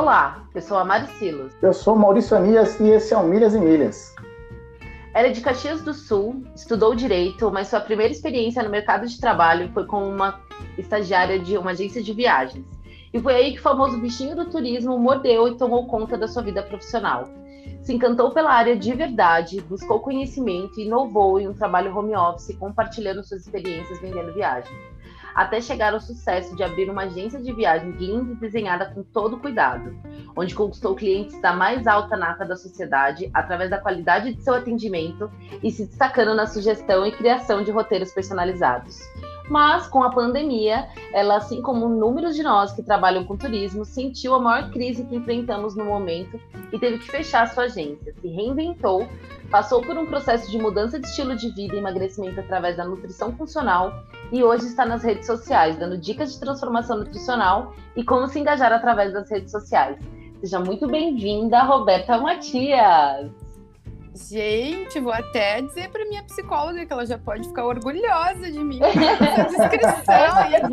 Olá, eu sou a Mari Silos. Eu sou Maurício Anias e esse é o Milhas e Milhas. Ela é de Caxias do Sul, estudou Direito, mas sua primeira experiência no mercado de trabalho foi como uma estagiária de uma agência de viagens. E foi aí que o famoso bichinho do turismo mordeu e tomou conta da sua vida profissional. Se encantou pela área de verdade, buscou conhecimento e inovou em um trabalho home office, compartilhando suas experiências vendendo viagens, até chegar ao sucesso de abrir uma agência de viagens linda e desenhada com todo cuidado, onde conquistou clientes da mais alta nata da sociedade através da qualidade de seu atendimento e se destacando na sugestão e criação de roteiros personalizados. Mas, com a pandemia, ela, assim como inúmeros de nós que trabalham com turismo, sentiu a maior crise que enfrentamos no momento e teve que fechar sua agência. Se reinventou, passou por um processo de mudança de estilo de vida e emagrecimento através da nutrição funcional e hoje está nas redes sociais, dando dicas de transformação nutricional e como se engajar através das redes sociais. Seja muito bem-vinda, Roberta Matias! Gente, vou até dizer para minha psicóloga que ela já pode ficar orgulhosa de mim com essa descrição. É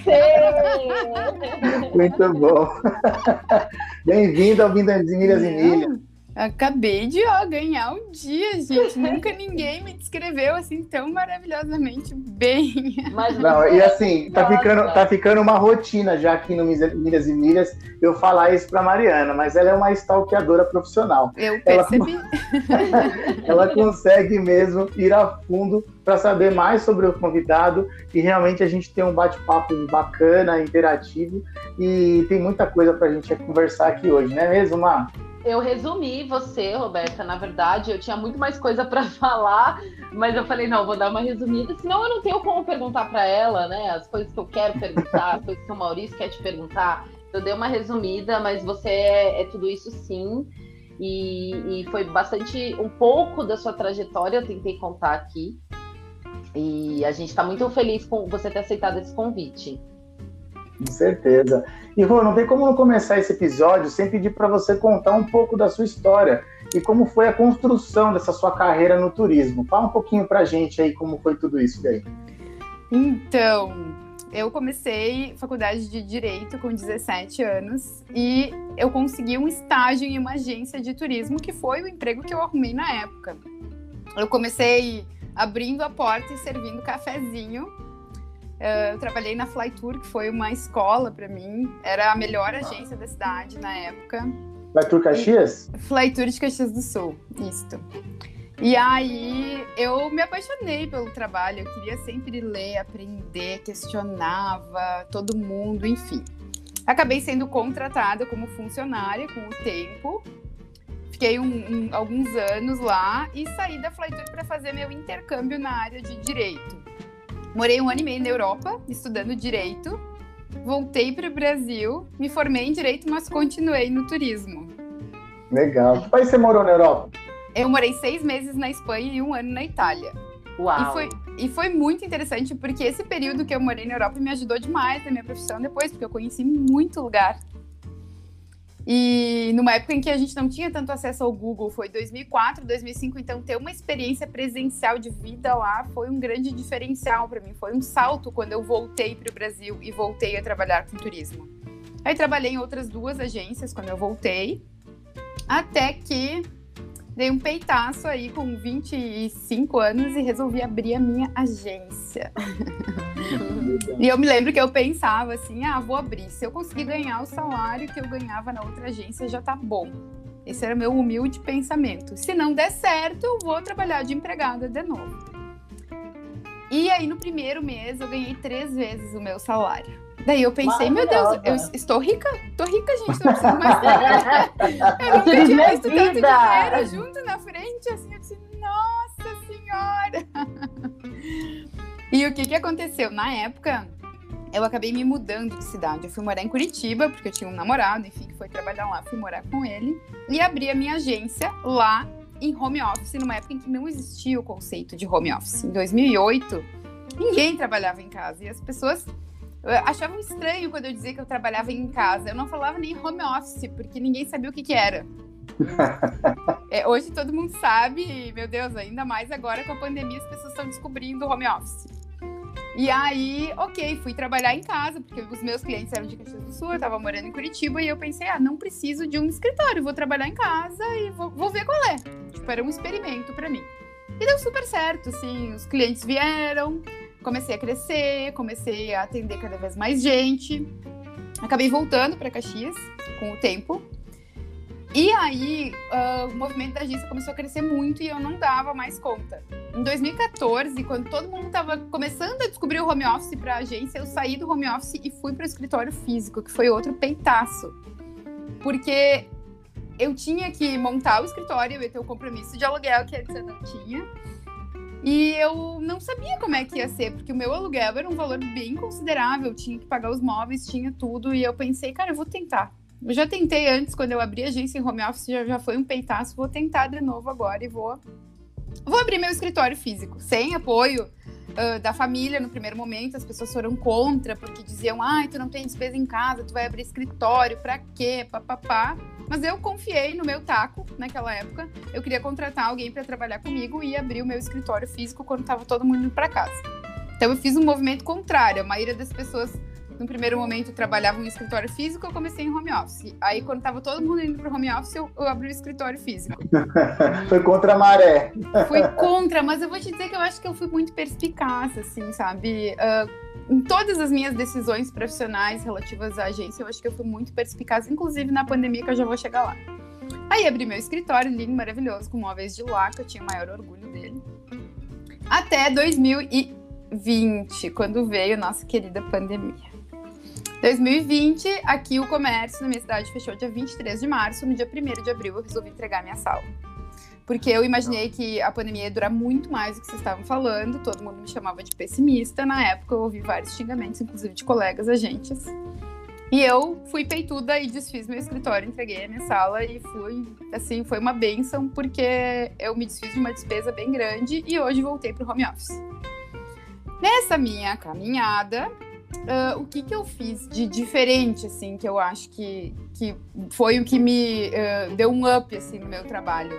você! Muito bom! Bem-vindo ao Milhas e Milhas. Acabei de ganhar um dia, gente. Nunca ninguém me descreveu assim tão maravilhosamente bem. Não, e assim, tá ficando uma rotina já aqui no Milhas e Milhas eu falar isso pra Mariana, mas ela é uma stalkeadora profissional. Eu percebi. Ela consegue mesmo ir a fundo para saber mais sobre o convidado e realmente a gente tem um bate-papo bacana, interativo e tem muita coisa pra gente conversar aqui hoje, não é mesmo, Mar? Eu resumi você, Roberta, na verdade, eu tinha muito mais coisa para falar, mas eu falei, não, vou dar uma resumida, senão eu não tenho como perguntar para ela, né, as coisas que eu quero perguntar, as coisas que o Maurício quer te perguntar. Eu dei uma resumida, mas você é tudo isso sim, e foi bastante, um pouco da sua trajetória, eu tentei contar aqui, e a gente está muito feliz com você ter aceitado esse convite. Com certeza. E Rô, não tem como não começar esse episódio sem pedir para você contar um pouco da sua história e como foi a construção dessa sua carreira no turismo. Fala um pouquinho pra gente aí como foi tudo isso daí. Então, eu comecei faculdade de Direito com 17 anos e eu consegui um estágio em uma agência de turismo, que foi o emprego que eu arrumei na época. Eu comecei abrindo a porta e servindo cafezinho. Eu trabalhei na Flytour, que foi uma escola para mim. Era a melhor agência da cidade na época. Flytour Caxias? Flytour de Caxias do Sul, isso. E aí eu me apaixonei pelo trabalho. Eu queria sempre ler, aprender, questionava todo mundo, enfim. Acabei sendo contratada como funcionária com o tempo. Fiquei alguns anos lá e saí da Flytour para fazer meu intercâmbio na área de Direito. Morei 1 ano e meio na Europa, estudando Direito. Voltei para o Brasil, me formei em Direito, mas continuei no turismo. Legal. Que país você morou na Europa? Eu morei 6 meses na Espanha e 1 ano na Itália. Uau! E foi muito interessante, porque esse período que eu morei na Europa me ajudou demais na minha profissão depois, porque eu conheci muito lugar. E numa época em que a gente não tinha tanto acesso ao Google, foi 2004, 2005, então ter uma experiência presencial de vida lá foi um grande diferencial para mim. Foi um salto quando eu voltei para o Brasil e voltei a trabalhar com turismo. Aí trabalhei em outras 2 agências quando eu voltei, até que dei um peitaço aí com 25 anos e resolvi abrir a minha agência. E eu me lembro que eu pensava assim, vou abrir. Se eu conseguir ganhar o salário que eu ganhava na outra agência, já tá bom. Esse era meu humilde pensamento. Se não der certo, eu vou trabalhar de empregada de novo. E aí, no primeiro mês, eu ganhei 3 vezes o meu salário. Daí eu pensei, meu Deus, eu estou rica? Tô rica, gente, não preciso mais trabalhar. Eu nunca tinha visto tanto dinheiro junto na frente, assim, eu disse, nossa senhora! E o que aconteceu? Na época, eu acabei me mudando de cidade. Eu fui morar em Curitiba, porque eu tinha um namorado, enfim, que foi trabalhar lá, fui morar com ele. E abri a minha agência lá em home office, numa época em que não existia o conceito de home office. Em 2008, ninguém trabalhava em casa. E as pessoas achavam estranho quando eu dizia que eu trabalhava em casa. Eu não falava nem home office, porque ninguém sabia o que era. Hoje todo mundo sabe, e, meu Deus, ainda mais agora com a pandemia as pessoas estão descobrindo o home office. E aí, ok, fui trabalhar em casa, porque os meus clientes eram de Caxias do Sul, eu tava morando em Curitiba, e eu pensei, não preciso de um escritório, vou trabalhar em casa e vou ver qual é. Tipo, era um experimento pra mim. E deu super certo, assim, os clientes vieram, comecei a crescer, comecei a atender cada vez mais gente. Acabei voltando pra Caxias com o tempo. E aí, o movimento da agência começou a crescer muito e eu não dava mais conta. Em 2014, quando todo mundo estava começando a descobrir o home office para a agência, eu saí do home office e fui para o escritório físico, que foi outro peitaço. Porque eu tinha que montar o escritório, eu ia ter o compromisso de aluguel que antes eu não tinha. E eu não sabia como é que ia ser, porque o meu aluguel era um valor bem considerável, tinha que pagar os móveis, tinha tudo. E eu pensei, cara, eu vou tentar. Eu já tentei antes, quando eu abri a agência em home office, já foi um peitaço. Vou tentar de novo agora e vou abrir meu escritório físico, sem apoio da família no primeiro momento. As pessoas foram contra, porque diziam, tu não tem despesa em casa, tu vai abrir escritório, pra quê? Papapá. Mas eu confiei no meu taco naquela época. Eu queria contratar alguém para trabalhar comigo e abrir o meu escritório físico quando tava todo mundo indo pra casa. Então eu fiz um movimento contrário. A maioria das pessoas no primeiro momento trabalhavam em escritório físico, eu comecei em home office. Aí quando tava todo mundo indo pro home office, eu abri o escritório físico. Foi contra a maré. Fui contra, mas eu vou te dizer que eu acho que eu fui muito perspicaz, assim, sabe? Em todas as minhas decisões profissionais relativas à agência, eu acho que eu fui muito perspicaz, inclusive na pandemia, que eu já vou chegar lá. Aí abri meu escritório, lindo, maravilhoso, com móveis de lá, que eu tinha o maior orgulho dele. Até 2020, quando veio a nossa querida pandemia. 2020, aqui o comércio na minha cidade fechou dia 23 de março. No dia 1º de abril eu resolvi entregar minha sala. Porque eu imaginei que a pandemia ia durar muito mais do que vocês estavam falando. Todo mundo me chamava de pessimista. Na época eu ouvi vários xingamentos, inclusive de colegas agentes. E eu fui peituda e desfiz meu escritório, entreguei a minha sala e foi uma bênção, porque eu me desfiz de uma despesa bem grande e hoje voltei pro home office. Nessa minha caminhada, o que eu fiz de diferente, assim, que eu acho que foi o que me deu um up, assim, no meu trabalho?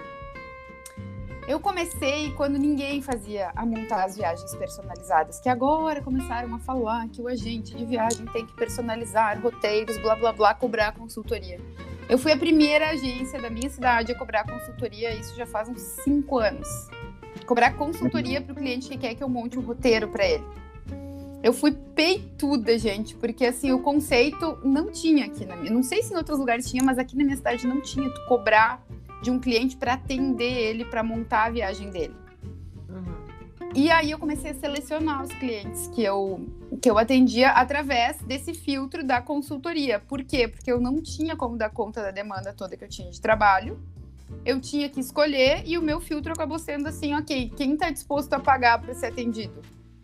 Eu comecei quando ninguém fazia a montar as viagens personalizadas, que agora começaram a falar que o agente de viagem tem que personalizar roteiros, blá, blá, blá, cobrar consultoria. Eu fui a primeira agência da minha cidade a cobrar consultoria, isso já faz uns 5 anos. Cobrar consultoria para o cliente que quer que eu monte um roteiro para ele. Eu fui peituda, gente, porque assim, o conceito não tinha aqui na minha... Não sei se em outros lugares tinha, mas aqui na minha cidade não tinha. Tu cobrar de um cliente para atender ele, para montar a viagem dele. Uhum. E aí eu comecei a selecionar os clientes que eu atendia através desse filtro da consultoria. Por quê? Porque eu não tinha como dar conta da demanda toda que eu tinha de trabalho. Eu tinha que escolher e o meu filtro acabou sendo assim, ok, quem está disposto a pagar para ser atendido?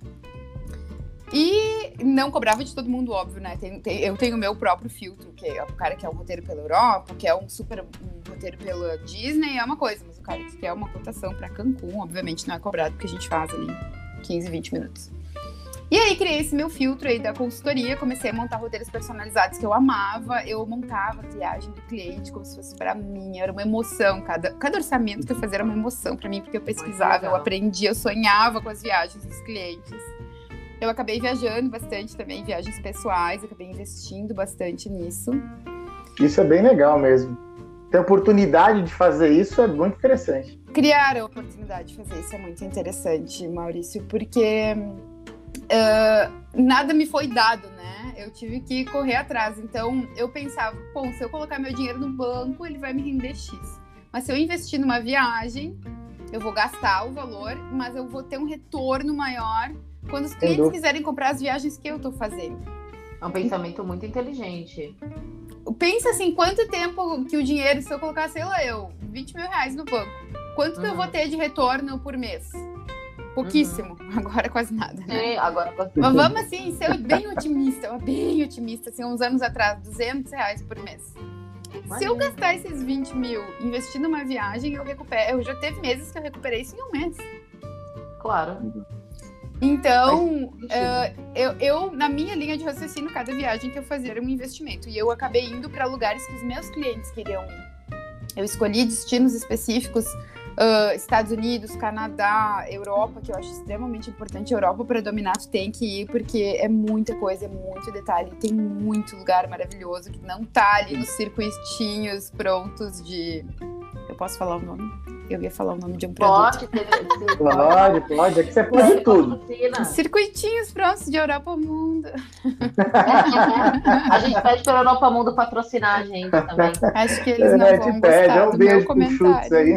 E não cobrava de todo mundo, óbvio, né? Eu tenho o meu próprio filtro, que é o cara que quer um roteiro pela Europa, que é um roteiro pela Disney, é uma coisa. Mas o cara que quer uma cotação para Cancún, obviamente não é cobrado, porque a gente faz ali 15, 20 minutos. E aí criei esse meu filtro aí da consultoria, comecei a montar roteiros personalizados que eu amava. Eu montava a viagem do cliente como se fosse para mim, era uma emoção. Cada orçamento que eu fazia era uma emoção para mim, porque eu pesquisava, eu aprendia, eu sonhava com as viagens dos clientes. Eu acabei viajando bastante também, viagens pessoais, acabei investindo bastante nisso. Isso é bem legal mesmo. Ter a oportunidade de fazer isso é muito interessante. Criar a oportunidade de fazer isso é muito interessante, Maurício, porque nada me foi dado, né? Eu tive que correr atrás. Então, eu pensava, se eu colocar meu dinheiro no banco, ele vai me render X. Mas se eu investir numa viagem, eu vou gastar o valor, mas eu vou ter um retorno maior quando os clientes quiserem comprar as viagens que eu tô fazendo. É um pensamento muito inteligente. Pensa assim, quanto tempo que o dinheiro, se eu colocar, sei lá, 20 mil reais no banco, quanto que eu vou ter de retorno por mês? Pouquíssimo. Agora quase nada, né? Agora quase nada. Mas vamos assim, ser bem otimista, assim, uns anos atrás, 200 reais por mês. Imagina. Se eu gastar esses 20 mil investindo numa viagem, eu recupero. Eu já teve meses que eu recuperei isso em um mês. Claro. Então, eu, na minha linha de raciocínio, cada viagem que eu fazia era um investimento. E eu acabei indo para lugares que os meus clientes queriam ir. Eu escolhi destinos específicos Estados Unidos, Canadá, Europa, que eu acho extremamente importante. Europa, para dominar, tu tem que ir, porque é muita coisa, é muito detalhe. Tem muito lugar maravilhoso que não tá ali nos circuitinhos prontos de... Eu posso falar o nome? Eu ia falar o nome de um produto. Pode. É que você pode tudo. Circuitinhos prontos de Europa ao Mundo. A gente pede para a Europa Mundo patrocinar a gente também. Acho que eles não vão gostar do meu comentário. Aí.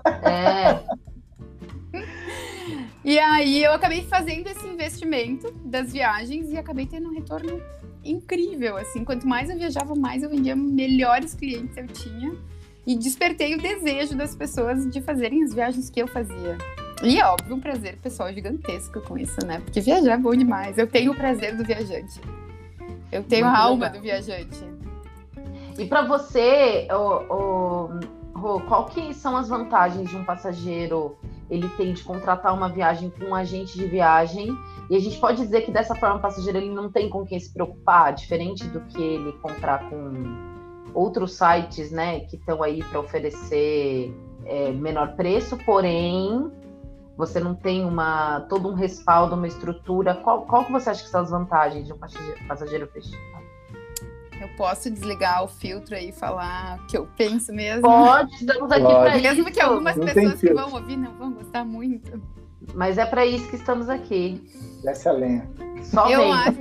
E aí eu acabei fazendo esse investimento das viagens e acabei tendo um retorno incrível, assim. Quanto mais eu viajava, mais eu vendia, melhores clientes eu tinha. E despertei o desejo das pessoas de fazerem as viagens que eu fazia. E é óbvio, um prazer pessoal gigantesco com isso, né? Porque viajar é bom demais. Eu tenho o prazer do viajante. Eu tenho a alma do viajante. E para você, Rô, qual que são as vantagens de um passageiro ele tem de contratar uma viagem com um agente de viagem? E a gente pode dizer que dessa forma o passageiro ele não tem com quem se preocupar, diferente do que ele comprar com outros sites, né, que estão aí para oferecer menor preço, porém você não tem todo um respaldo, uma estrutura. Qual que você acha que são as vantagens de um passageiro fechado? Eu posso desligar o filtro aí e falar o que eu penso mesmo? Pode, estamos aqui para isso. Mesmo que algumas pessoas que vão ouvir não vão gostar muito. Mas é para isso que estamos aqui. Desce a lenha. Só eu acho.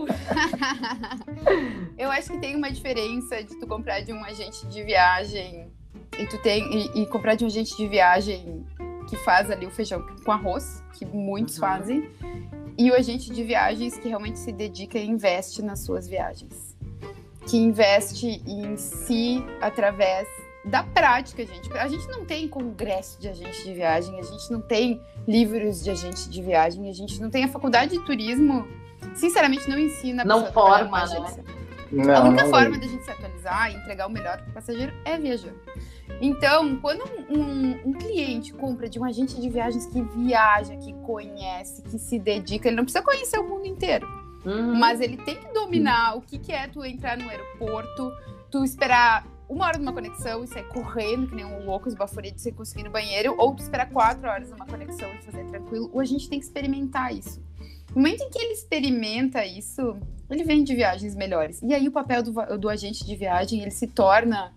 Eu acho que tem uma diferença de tu comprar de um agente de viagem e comprar de um agente de viagem que faz ali o feijão com arroz, que muitos fazem, e o agente de viagens que realmente se dedica e investe nas suas viagens. Que investe em si através da prática, gente. A gente não tem congresso de agente de viagem, a gente não tem livros de agente de viagem, a gente não tem a faculdade de turismo, sinceramente não ensina. Não forma, né? A única forma da gente se atualizar e entregar o melhor para o passageiro é viajando. Então, quando um cliente compra de um agente de viagens que viaja, que conhece, que se dedica, ele não precisa conhecer o mundo inteiro. Mas ele tem que dominar o que é tu entrar no aeroporto, tu esperar 1 hora numa conexão e sair correndo, que nem um louco, esbaforido, sem conseguir ir no banheiro, ou tu esperar 4 horas numa conexão e fazer tranquilo, ou a gente tem que experimentar isso. No momento em que ele experimenta isso, ele vende viagens melhores. E aí o papel do agente de viagem, ele se torna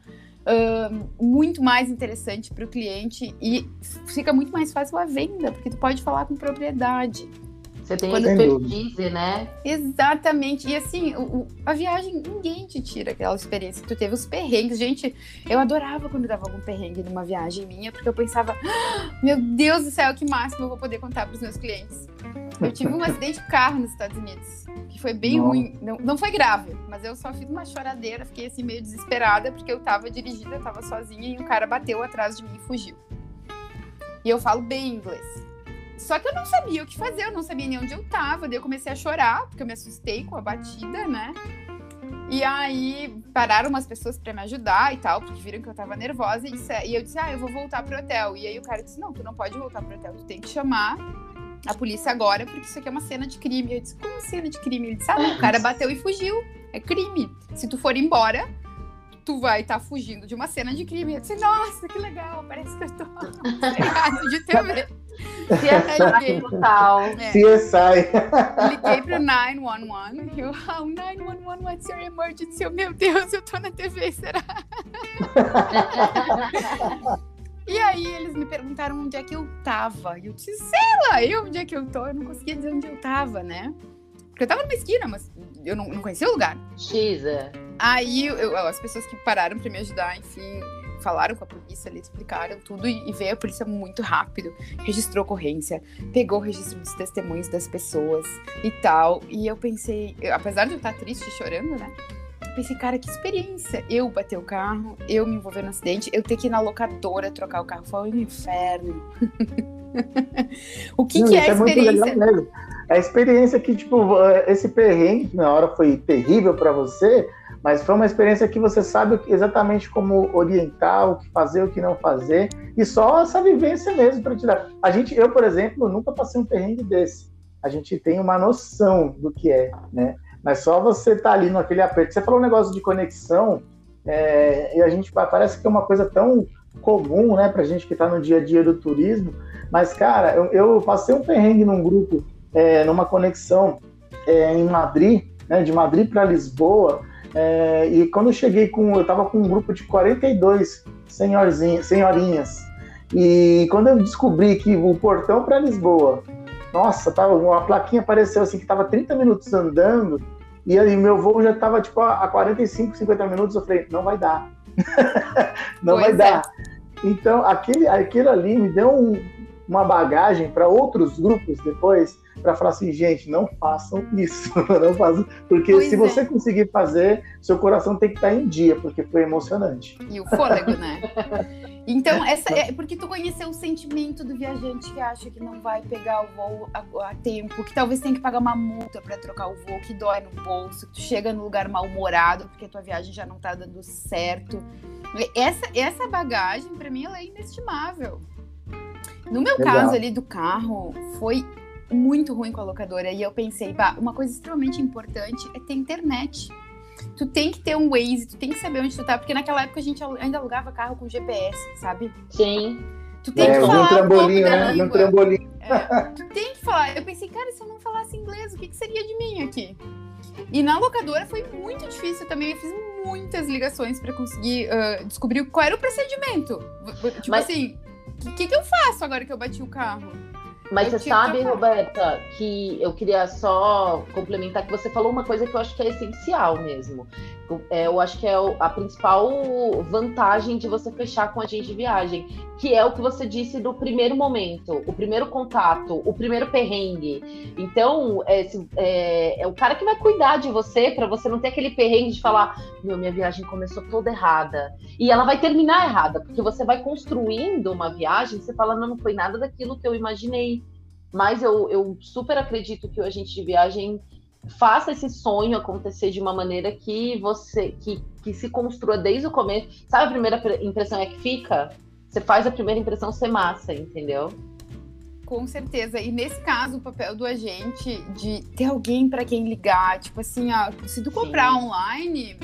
muito mais interessante para o cliente e fica muito mais fácil a venda, porque tu pode falar com propriedade. Você tem expertise, né? Exatamente. E assim, a viagem, ninguém te tira aquela experiência. Tu teve os perrengues. Gente, eu adorava quando dava algum perrengue numa viagem minha, porque eu pensava, meu Deus do céu, que máximo eu vou poder contar para os meus clientes. Eu tive um acidente de carro nos Estados Unidos, que foi bem ruim. Não foi grave, mas eu só fiz uma choradeira, fiquei assim meio desesperada, porque eu tava dirigindo, eu tava sozinha, e um cara bateu atrás de mim e fugiu. E eu falo bem inglês. Só que eu não sabia o que fazer, eu não sabia nem onde eu tava. Daí eu comecei a chorar, porque eu me assustei com a batida, né? E aí pararam umas pessoas pra me ajudar e tal, porque viram que eu tava nervosa. E eu disse, eu vou voltar pro hotel. E aí o cara disse, não, tu não pode voltar pro hotel, tu tem que chamar a polícia agora, porque isso aqui é uma cena de crime. Eu disse, como cena de crime? Ele disse, não, o cara bateu e fugiu, é crime. Se tu for embora, tu vai estar fugindo de uma cena de crime. Eu disse, nossa, que legal, parece que eu tô de TV. CSI total. CSI. Liguei pro 911 e eu, 911, what's your emergency? Meu Deus, eu tô na TV, será? E aí eles me perguntaram onde é que eu tava. E eu disse, sei lá, onde é que eu tô? Eu não conseguia dizer onde eu tava, né? Porque eu tava numa esquina, mas eu não conhecia o lugar. Xisa. Aí as pessoas que pararam pra me ajudar, enfim, falaram com a polícia, eles explicaram tudo e veio a polícia muito rápido, registrou ocorrência, pegou o registro dos testemunhos das pessoas e tal. E eu pensei, apesar de eu estar triste e chorando, né? Eu pensei, cara, que experiência. Eu bater o carro, eu me envolver no acidente, eu ter que ir na locadora trocar o carro. Foi um inferno. O que é a experiência? É muito legal mesmo. A experiência que, tipo, esse perrengue na hora foi terrível para você, mas foi uma experiência que você sabe exatamente como orientar, o que fazer, o que não fazer, e só essa vivência mesmo para te dar. Eu, por exemplo, nunca passei um perrengue desse. A gente tem uma noção do que é, né? Mas só você tá ali naquele aperto. Você falou um negócio de conexão, e a gente parece que é uma coisa tão comum, né, pra gente que está no dia a dia do turismo, mas, cara, eu passei um perrengue num grupo, numa conexão em Madrid, né, de Madrid para Lisboa, e quando eu estava com um grupo de 42 senhorinhas, e quando eu descobri que o portão para Lisboa, nossa, uma plaquinha apareceu assim, que estava 30 minutos andando, e aí meu voo já estava tipo a 45, 50 minutos, eu falei, não vai dar. Não vai dar. Então, aquilo ali me deu uma bagagem para outros grupos depois, para falar assim, gente, não façam isso, não façam, porque se você conseguir fazer, seu coração tem que estar em dia, porque foi emocionante. E o fôlego, né? Então, porque tu conheceu o sentimento do viajante que acha que não vai pegar o voo a tempo, que talvez tenha que pagar uma multa para trocar o voo, que dói no bolso, que tu chega no lugar mal-humorado porque a tua viagem já não tá dando certo. Essa bagagem, para mim, ela é inestimável. No meu caso ali do carro, foi muito ruim com a locadora. E eu pensei, uma coisa extremamente importante é ter internet. Tu tem que ter um Waze, tu tem que saber onde tu tá, porque naquela época a gente ainda alugava carro com GPS, sabe? Sim. Tu tem que falar um trambolim, né? Um trambolim. Tu tem que falar. Eu pensei, cara, se eu não falasse inglês, o que seria de mim aqui? E na locadora foi muito difícil também. Eu fiz muitas ligações pra conseguir descobrir qual era o procedimento. Tipo assim, o que eu faço agora que eu bati o carro? Mas você sabe, Roberta, que eu queria só complementar que você falou uma coisa que eu acho que é essencial mesmo. Eu acho que é a principal vantagem de você fechar com a agente de viagem, que é o que você disse do primeiro momento, o primeiro contato, o primeiro perrengue. Então, é o cara que vai cuidar de você, para você não ter aquele perrengue de falar, minha viagem começou toda errada. E ela vai terminar errada, porque você vai construindo uma viagem, você fala, não foi nada daquilo que eu imaginei. Mas eu super acredito que o agente de viagem faça esse sonho acontecer de uma maneira que que se construa desde o começo. Sabe a primeira impressão é que fica? Você faz a primeira impressão ser massa, entendeu? Com certeza. E nesse caso, o papel do agente de ter alguém para quem ligar, tipo assim, se tu comprar online,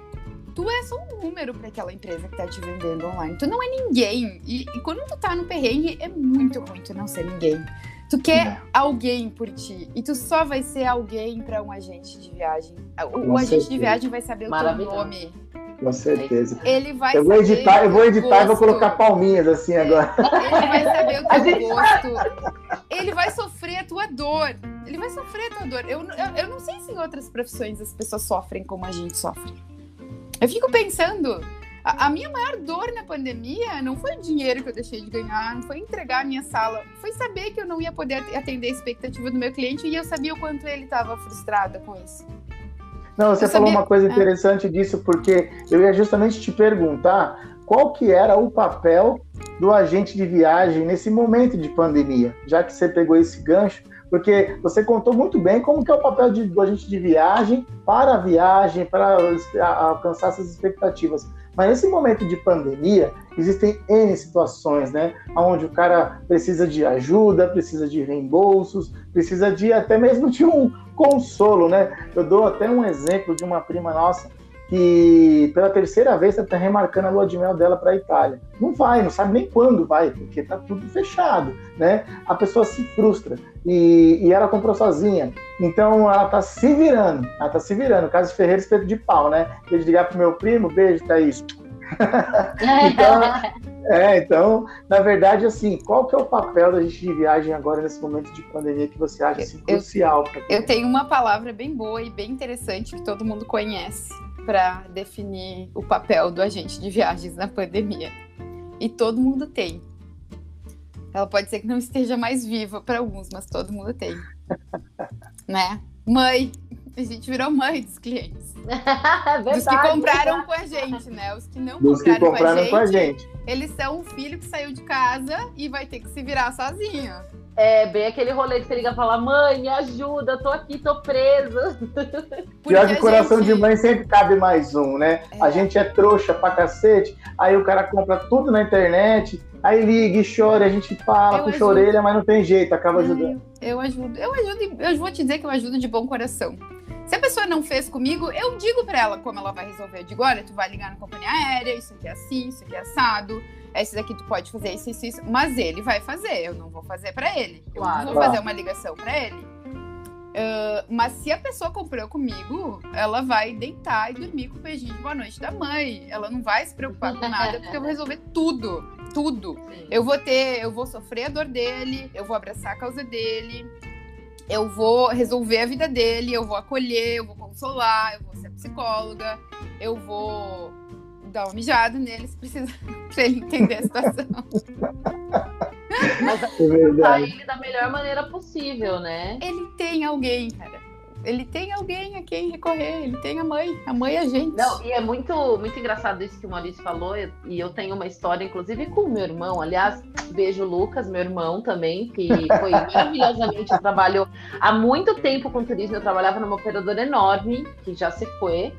tu é só um número para aquela empresa que tá te vendendo online. Tu não é ninguém. E quando tu tá no perrengue, é muito ruim tu não ser ninguém. Tu quer alguém por ti. E tu só vai ser alguém para um agente de viagem. O agente de viagem vai saber o teu nome. Com certeza. Ele vai eu vou editar e vou colocar palminhas assim agora. Ele vai saber o teu gosto. Ele vai sofrer a tua dor. Ele vai sofrer a tua dor. Eu não sei se em outras profissões as pessoas sofrem como a gente sofre. Eu fico pensando, a minha maior dor na pandemia não foi o dinheiro que eu deixei de ganhar, não foi entregar a minha sala, foi saber que eu não ia poder atender a expectativa do meu cliente e eu sabia o quanto ele estava frustrado com isso. Não, você falou uma coisa interessante disso, porque eu ia justamente te perguntar qual que era o papel do agente de viagem nesse momento de pandemia, já que você pegou esse gancho, porque você contou muito bem como que é o papel do agente de viagem para a viagem, para alcançar essas expectativas. Mas nesse momento de pandemia, existem N situações, né? Onde o cara precisa de ajuda, precisa de reembolsos, precisa até mesmo de um consolo, né? Eu dou até um exemplo de uma prima nossa que pela terceira vez está remarcando a lua de mel dela para a Itália. Não sabe nem quando vai, porque está tudo fechado, né? A pessoa se frustra e ela comprou sozinha. Então ela está se virando. Caso Ferreira, espeto de pau, né? Deixa eu ligar pro meu primo, beijo, Thaís. Então, na verdade, assim, qual que é o papel da gente de viagem agora nesse momento de pandemia que você acha assim, crucial? Eu tenho uma palavra bem boa e bem interessante que todo mundo conhece para definir o papel do agente de viagens na pandemia. E todo mundo tem. Ela pode ser que não esteja mais viva para alguns, mas todo mundo tem. Né? Mãe. A gente virou mãe dos clientes. Dos que compraram com a gente, né? Os que não compraram com a gente, eles são um filho que saiu de casa e vai ter que se virar sozinho. É bem aquele rolê que você liga e fala, mãe, me ajuda, tô aqui, tô preso. Pior que coração de mãe sempre cabe mais um, né? A gente é trouxa pra cacete, aí o cara compra tudo na internet, aí liga e chora, a gente fala, puxa a orelha, mas não tem jeito, acaba ajudando. Eu ajudo, eu vou te dizer que eu ajudo de bom coração. Se a pessoa não fez comigo, eu digo pra ela como ela vai resolver. Eu digo, olha, tu vai ligar na companhia aérea, isso aqui é assim, isso aqui é assado, esse daqui tu pode fazer isso. Mas ele vai fazer, eu não vou fazer pra ele. Claro. Eu não vou fazer uma ligação pra ele. Mas se a pessoa comprou comigo, ela vai deitar e dormir com o beijinho de boa noite da mãe. Ela não vai se preocupar com nada, porque eu vou resolver tudo. Sim. Eu vou sofrer a dor dele, eu vou abraçar a causa dele, eu vou resolver a vida dele, eu vou acolher, eu vou consolar, eu vou ser psicóloga, eu vou dar uma mijada nele se precisa, pra ele entender a situação. Mas É verdade. ele da melhor maneira possível, né? Ele tem alguém, cara. Ele tem alguém a quem recorrer, ele tem a mãe é a gente. Não, e é muito, muito engraçado isso que o Maurício falou, e eu tenho uma história, inclusive, com o meu irmão. Aliás, beijo o Lucas, meu irmão também, que foi maravilhosamente, trabalhou há muito tempo com turismo. Eu trabalhava numa operadora enorme, que já se foi,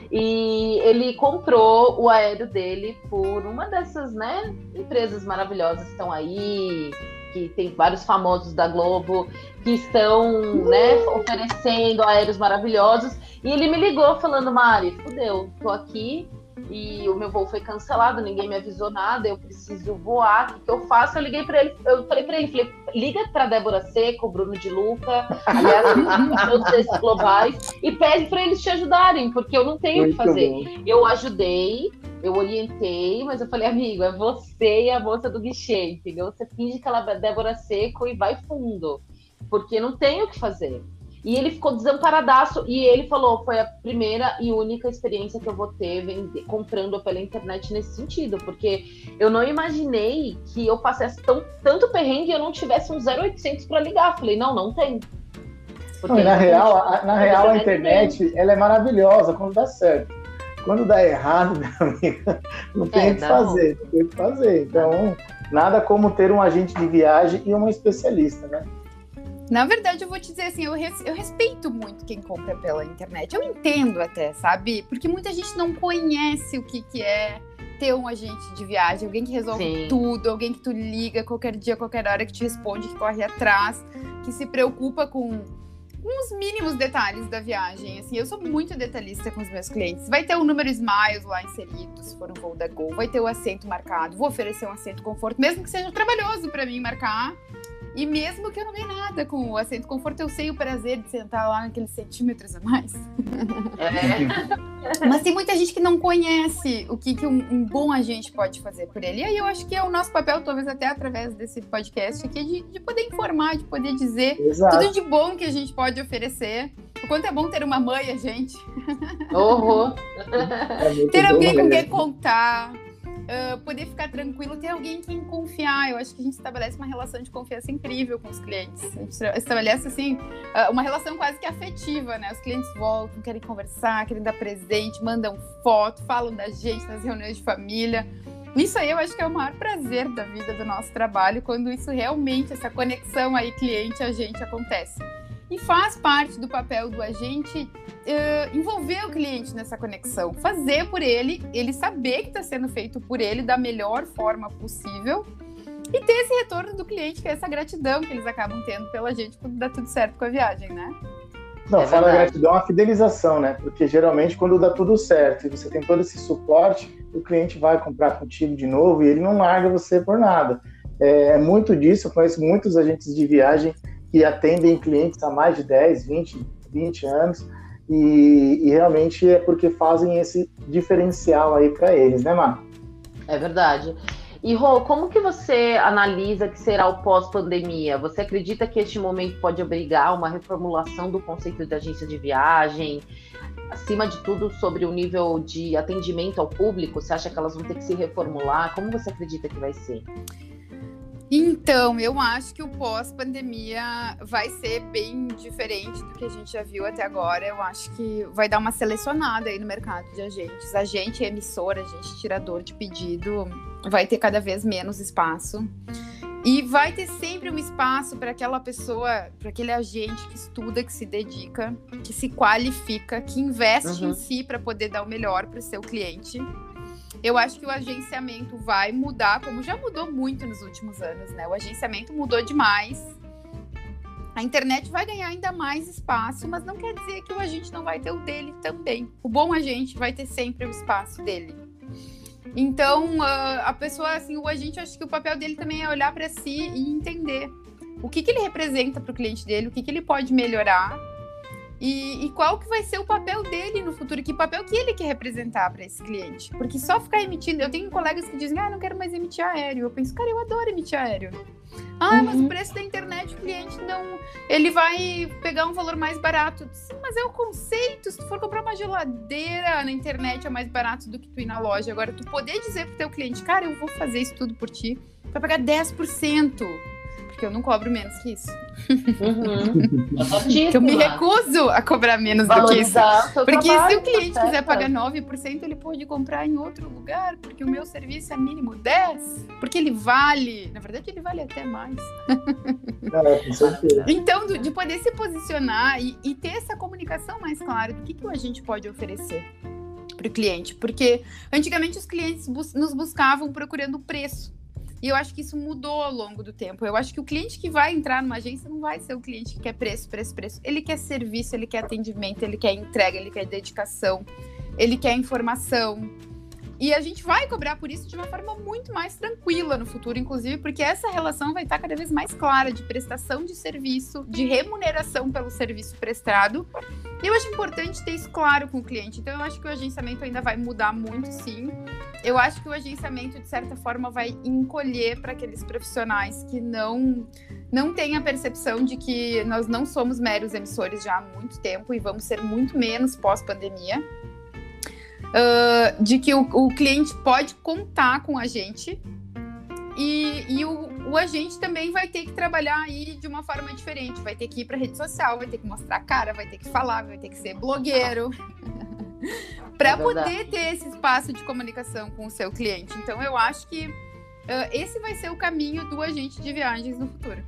e ele comprou o aéreo dele por uma dessas, né, empresas maravilhosas que estão aí, que tem vários famosos da Globo que estão, né, oferecendo aéreos maravilhosos. E ele me ligou falando, Mari, fudeu, tô aqui e o meu voo foi cancelado, ninguém me avisou nada, eu preciso voar, o que eu faço? Eu liguei para ele, eu falei para ele, liga para Débora Seco, Bruno de Luca, aliás, todos esses globais, e pede para eles te ajudarem, porque eu não tenho o que fazer. Bom. Eu ajudei, eu orientei, mas eu falei, amigo, é você e a moça do guichê, entendeu? Você finge que ela é Débora Seco e vai fundo, porque não tem o que fazer. E ele ficou desamparadaço, e ele falou, foi a primeira e única experiência que eu vou ter comprando pela internet nesse sentido, porque eu não imaginei que eu passasse tanto perrengue e eu não tivesse um 0800 para ligar. Falei, não tem. Não, na real, a internet, ela é maravilhosa quando dá certo. Quando dá errado, meu amigo, não tem o que fazer, não tem o que fazer. Então, nada como ter um agente de viagem e uma especialista, né? Na verdade, eu vou te dizer assim, eu respeito muito quem compra pela internet. Eu entendo até, sabe? Porque muita gente não conhece o que é ter um agente de viagem, alguém que resolve tudo, alguém que tu liga qualquer dia, qualquer hora, que te responde, que corre atrás, que se preocupa com os mínimos detalhes da viagem. Assim, eu sou muito detalhista com os meus clientes. Vai ter o número Smiles lá inserido, se for um voo da Gol. Vai ter o assento marcado. Vou oferecer um assento conforto, mesmo que seja trabalhoso para mim marcar. E mesmo que eu não ganhe nada com o assento conforto, eu sei o prazer de sentar lá naqueles centímetros a mais. Mas tem muita gente que não conhece o que um bom agente pode fazer por ele. E aí eu acho que é o nosso papel, talvez até através desse podcast aqui, de poder informar, de poder dizer tudo de bom que a gente pode oferecer. O quanto é bom ter uma mãe, a gente. Ter alguém com quem contar. Poder ficar tranquilo, ter alguém em quem confiar. Eu acho que a gente estabelece uma relação de confiança incrível com os clientes. A gente estabelece, assim, uma relação quase que afetiva, né? Os clientes voltam, querem conversar, querem dar presente, mandam foto, falam da gente nas reuniões de família. Isso aí eu acho que é o maior prazer da vida do nosso trabalho, quando isso realmente, essa conexão aí cliente-agente acontece. E faz parte do papel do agente envolver o cliente nessa conexão, fazer por ele saber que está sendo feito por ele da melhor forma possível e ter esse retorno do cliente, que é essa gratidão que eles acabam tendo pela gente quando dá tudo certo com a viagem, né? Não, fala gratidão, a fidelização, né? Porque geralmente quando dá tudo certo e você tem todo esse suporte, o cliente vai comprar contigo de novo e ele não larga você por nada. É muito disso, eu conheço muitos agentes de viagem que atendem clientes há mais de 10, 20 anos e realmente é porque fazem esse diferencial aí para eles, né, Mar? É verdade. E, Rô, como que você analisa que será o pós-pandemia? Você acredita que este momento pode obrigar uma reformulação do conceito de agência de viagem? Acima de tudo, sobre o nível de atendimento ao público, você acha que elas vão ter que se reformular? Como você acredita que vai ser? Então, eu acho que o pós-pandemia vai ser bem diferente do que a gente já viu até agora. Eu acho que vai dar uma selecionada aí no mercado de agentes. Agente emissor, agente tirador de pedido, vai ter cada vez menos espaço. E vai ter sempre um espaço para aquela pessoa, para aquele agente que estuda, que se dedica, que se qualifica, que investe em si para poder dar o melhor para o seu cliente. Eu acho que o agenciamento vai mudar, como já mudou muito nos últimos anos, né? O agenciamento mudou demais. A internet vai ganhar ainda mais espaço, mas não quer dizer que o agente não vai ter o dele também. O bom agente vai ter sempre o espaço dele. Então, a pessoa, assim, o agente, eu acho que o papel dele também é olhar para si e entender o que ele representa para o cliente dele, o que ele pode melhorar e qual que vai ser o papel dele no futuro, que papel que ele quer representar para esse cliente. Porque só ficar emitindo... Eu tenho colegas que dizem, não quero mais emitir aéreo. Eu penso, cara, eu adoro emitir aéreo. Mas o preço da internet, o cliente não... Ele vai pegar um valor mais barato. Sim, mas é o conceito. Se tu for comprar uma geladeira na internet, é mais barato do que tu ir na loja. Agora, tu poder dizer pro teu cliente, cara, eu vou fazer isso tudo por ti, vai pagar 10%. Porque eu não cobro menos que isso. Porque eu me recuso a cobrar menos do que isso. Porque se o cliente quiser pagar 9%, ele pode comprar em outro lugar, porque o meu serviço é mínimo 10%. Porque ele vale, na verdade ele vale até mais. Com certeza. Então, de poder se posicionar e ter essa comunicação mais clara do que o agente pode oferecer para o cliente. Porque antigamente os clientes nos buscavam procurando preço. E eu acho que isso mudou ao longo do tempo. Eu acho que o cliente que vai entrar numa agência não vai ser o cliente que quer preço. Ele quer serviço, ele quer atendimento, ele quer entrega, ele quer dedicação, ele quer informação. E a gente vai cobrar por isso de uma forma muito mais tranquila no futuro, inclusive, porque essa relação vai estar cada vez mais clara de prestação de serviço, de remuneração pelo serviço prestado. E eu acho importante ter isso claro com o cliente. Então, eu acho que o agenciamento ainda vai mudar muito, sim. Eu acho que o agenciamento, de certa forma, vai encolher para aqueles profissionais que não têm a percepção de que nós não somos meros emissores já há muito tempo e vamos ser muito menos pós-pandemia. De que o cliente pode contar com a gente e o agente também vai ter que trabalhar aí de uma forma diferente, vai ter que ir para rede social, vai ter que mostrar a cara, vai ter que falar, vai ter que ser blogueiro para poder ter esse espaço de comunicação com o seu cliente. Então eu acho que esse vai ser o caminho do agente de viagens no futuro.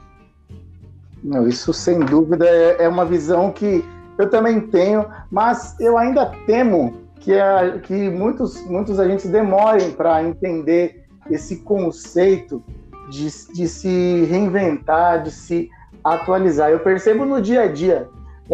Não, isso sem dúvida é uma visão que eu também tenho, mas eu ainda temo que muitos agentes demorem para entender esse conceito de se reinventar, de se atualizar. Eu percebo no dia a dia,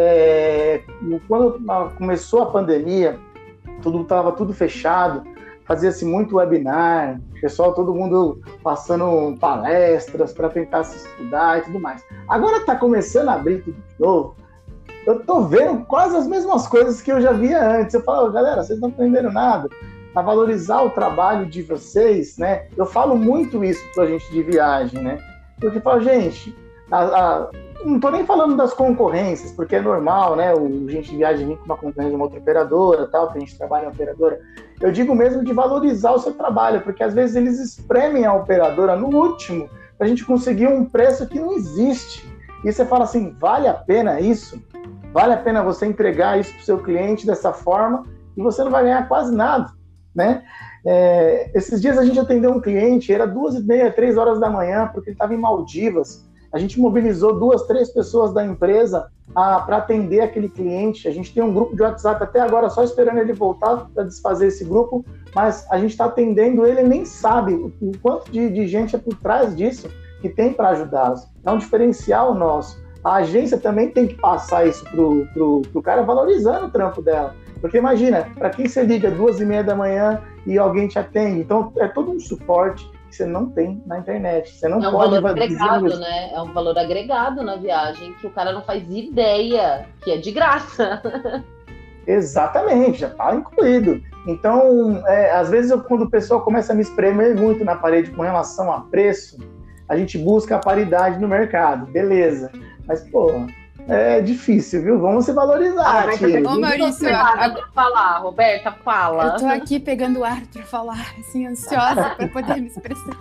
quando começou a pandemia, estava tudo fechado, fazia-se muito webinar, pessoal, todo mundo passando palestras para tentar se estudar e tudo mais. Agora está começando a abrir tudo de novo. Eu tô vendo quase as mesmas coisas que eu já via antes. Eu falo, galera, vocês não aprendendo nada. A valorizar o trabalho de vocês, né? Eu falo muito isso pra gente de viagem, né? Porque eu falo, gente, não tô nem falando das concorrências, porque é normal, né? O gente de viagem vir com uma concorrência de uma outra operadora, tal, que a gente trabalha em operadora. Eu digo mesmo de valorizar o seu trabalho, porque às vezes eles espremem a operadora no último pra gente conseguir um preço que não existe. E você fala assim, vale a pena isso? Vale a pena você entregar isso para o seu cliente dessa forma e você não vai ganhar quase nada, né? Esses dias a gente atendeu um cliente, era 2h30, 3 horas da manhã, porque ele estava em Maldivas. A gente mobilizou 2, 3 pessoas da empresa para atender aquele cliente. A gente tem um grupo de WhatsApp até agora, só esperando ele voltar para desfazer esse grupo, mas a gente está atendendo ele, nem sabe o quanto de gente é por trás disso que tem para ajudá-los. É um diferencial nosso. A agência também tem que passar isso pro cara, valorizando o trampo dela. Porque imagina, para quem você liga 2h30 da manhã e alguém te atende, então é todo um suporte que você não tem na internet. Você não pode... É um valor agregado, né? É um valor agregado na viagem que o cara não faz ideia, que é de graça. Exatamente, já está incluído. Então, às vezes, quando o pessoal começa a me espremer muito na parede com relação a preço, a gente busca a paridade no mercado, beleza. Mas, pô, é difícil, viu? Vamos se valorizar, tia. Ô, Maurício, falar, Roberta, fala. Eu tô aqui pegando ar para falar, assim, ansiosa para poder me expressar.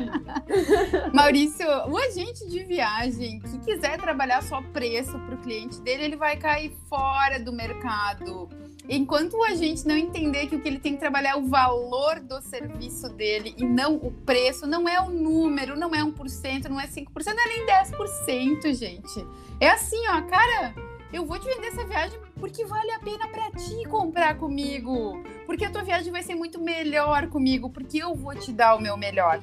Maurício, o agente de viagem que quiser trabalhar só preço para o cliente dele, ele vai cair fora do mercado. Enquanto o agente não entender que o que ele tem que trabalhar é o valor do serviço dele e não o preço, não é o número, não é 1%, não é 5%, não é nem 10%, gente. É assim, ó, cara, eu vou te vender essa viagem porque vale a pena pra ti comprar comigo, porque a tua viagem vai ser muito melhor comigo, porque eu vou te dar o meu melhor.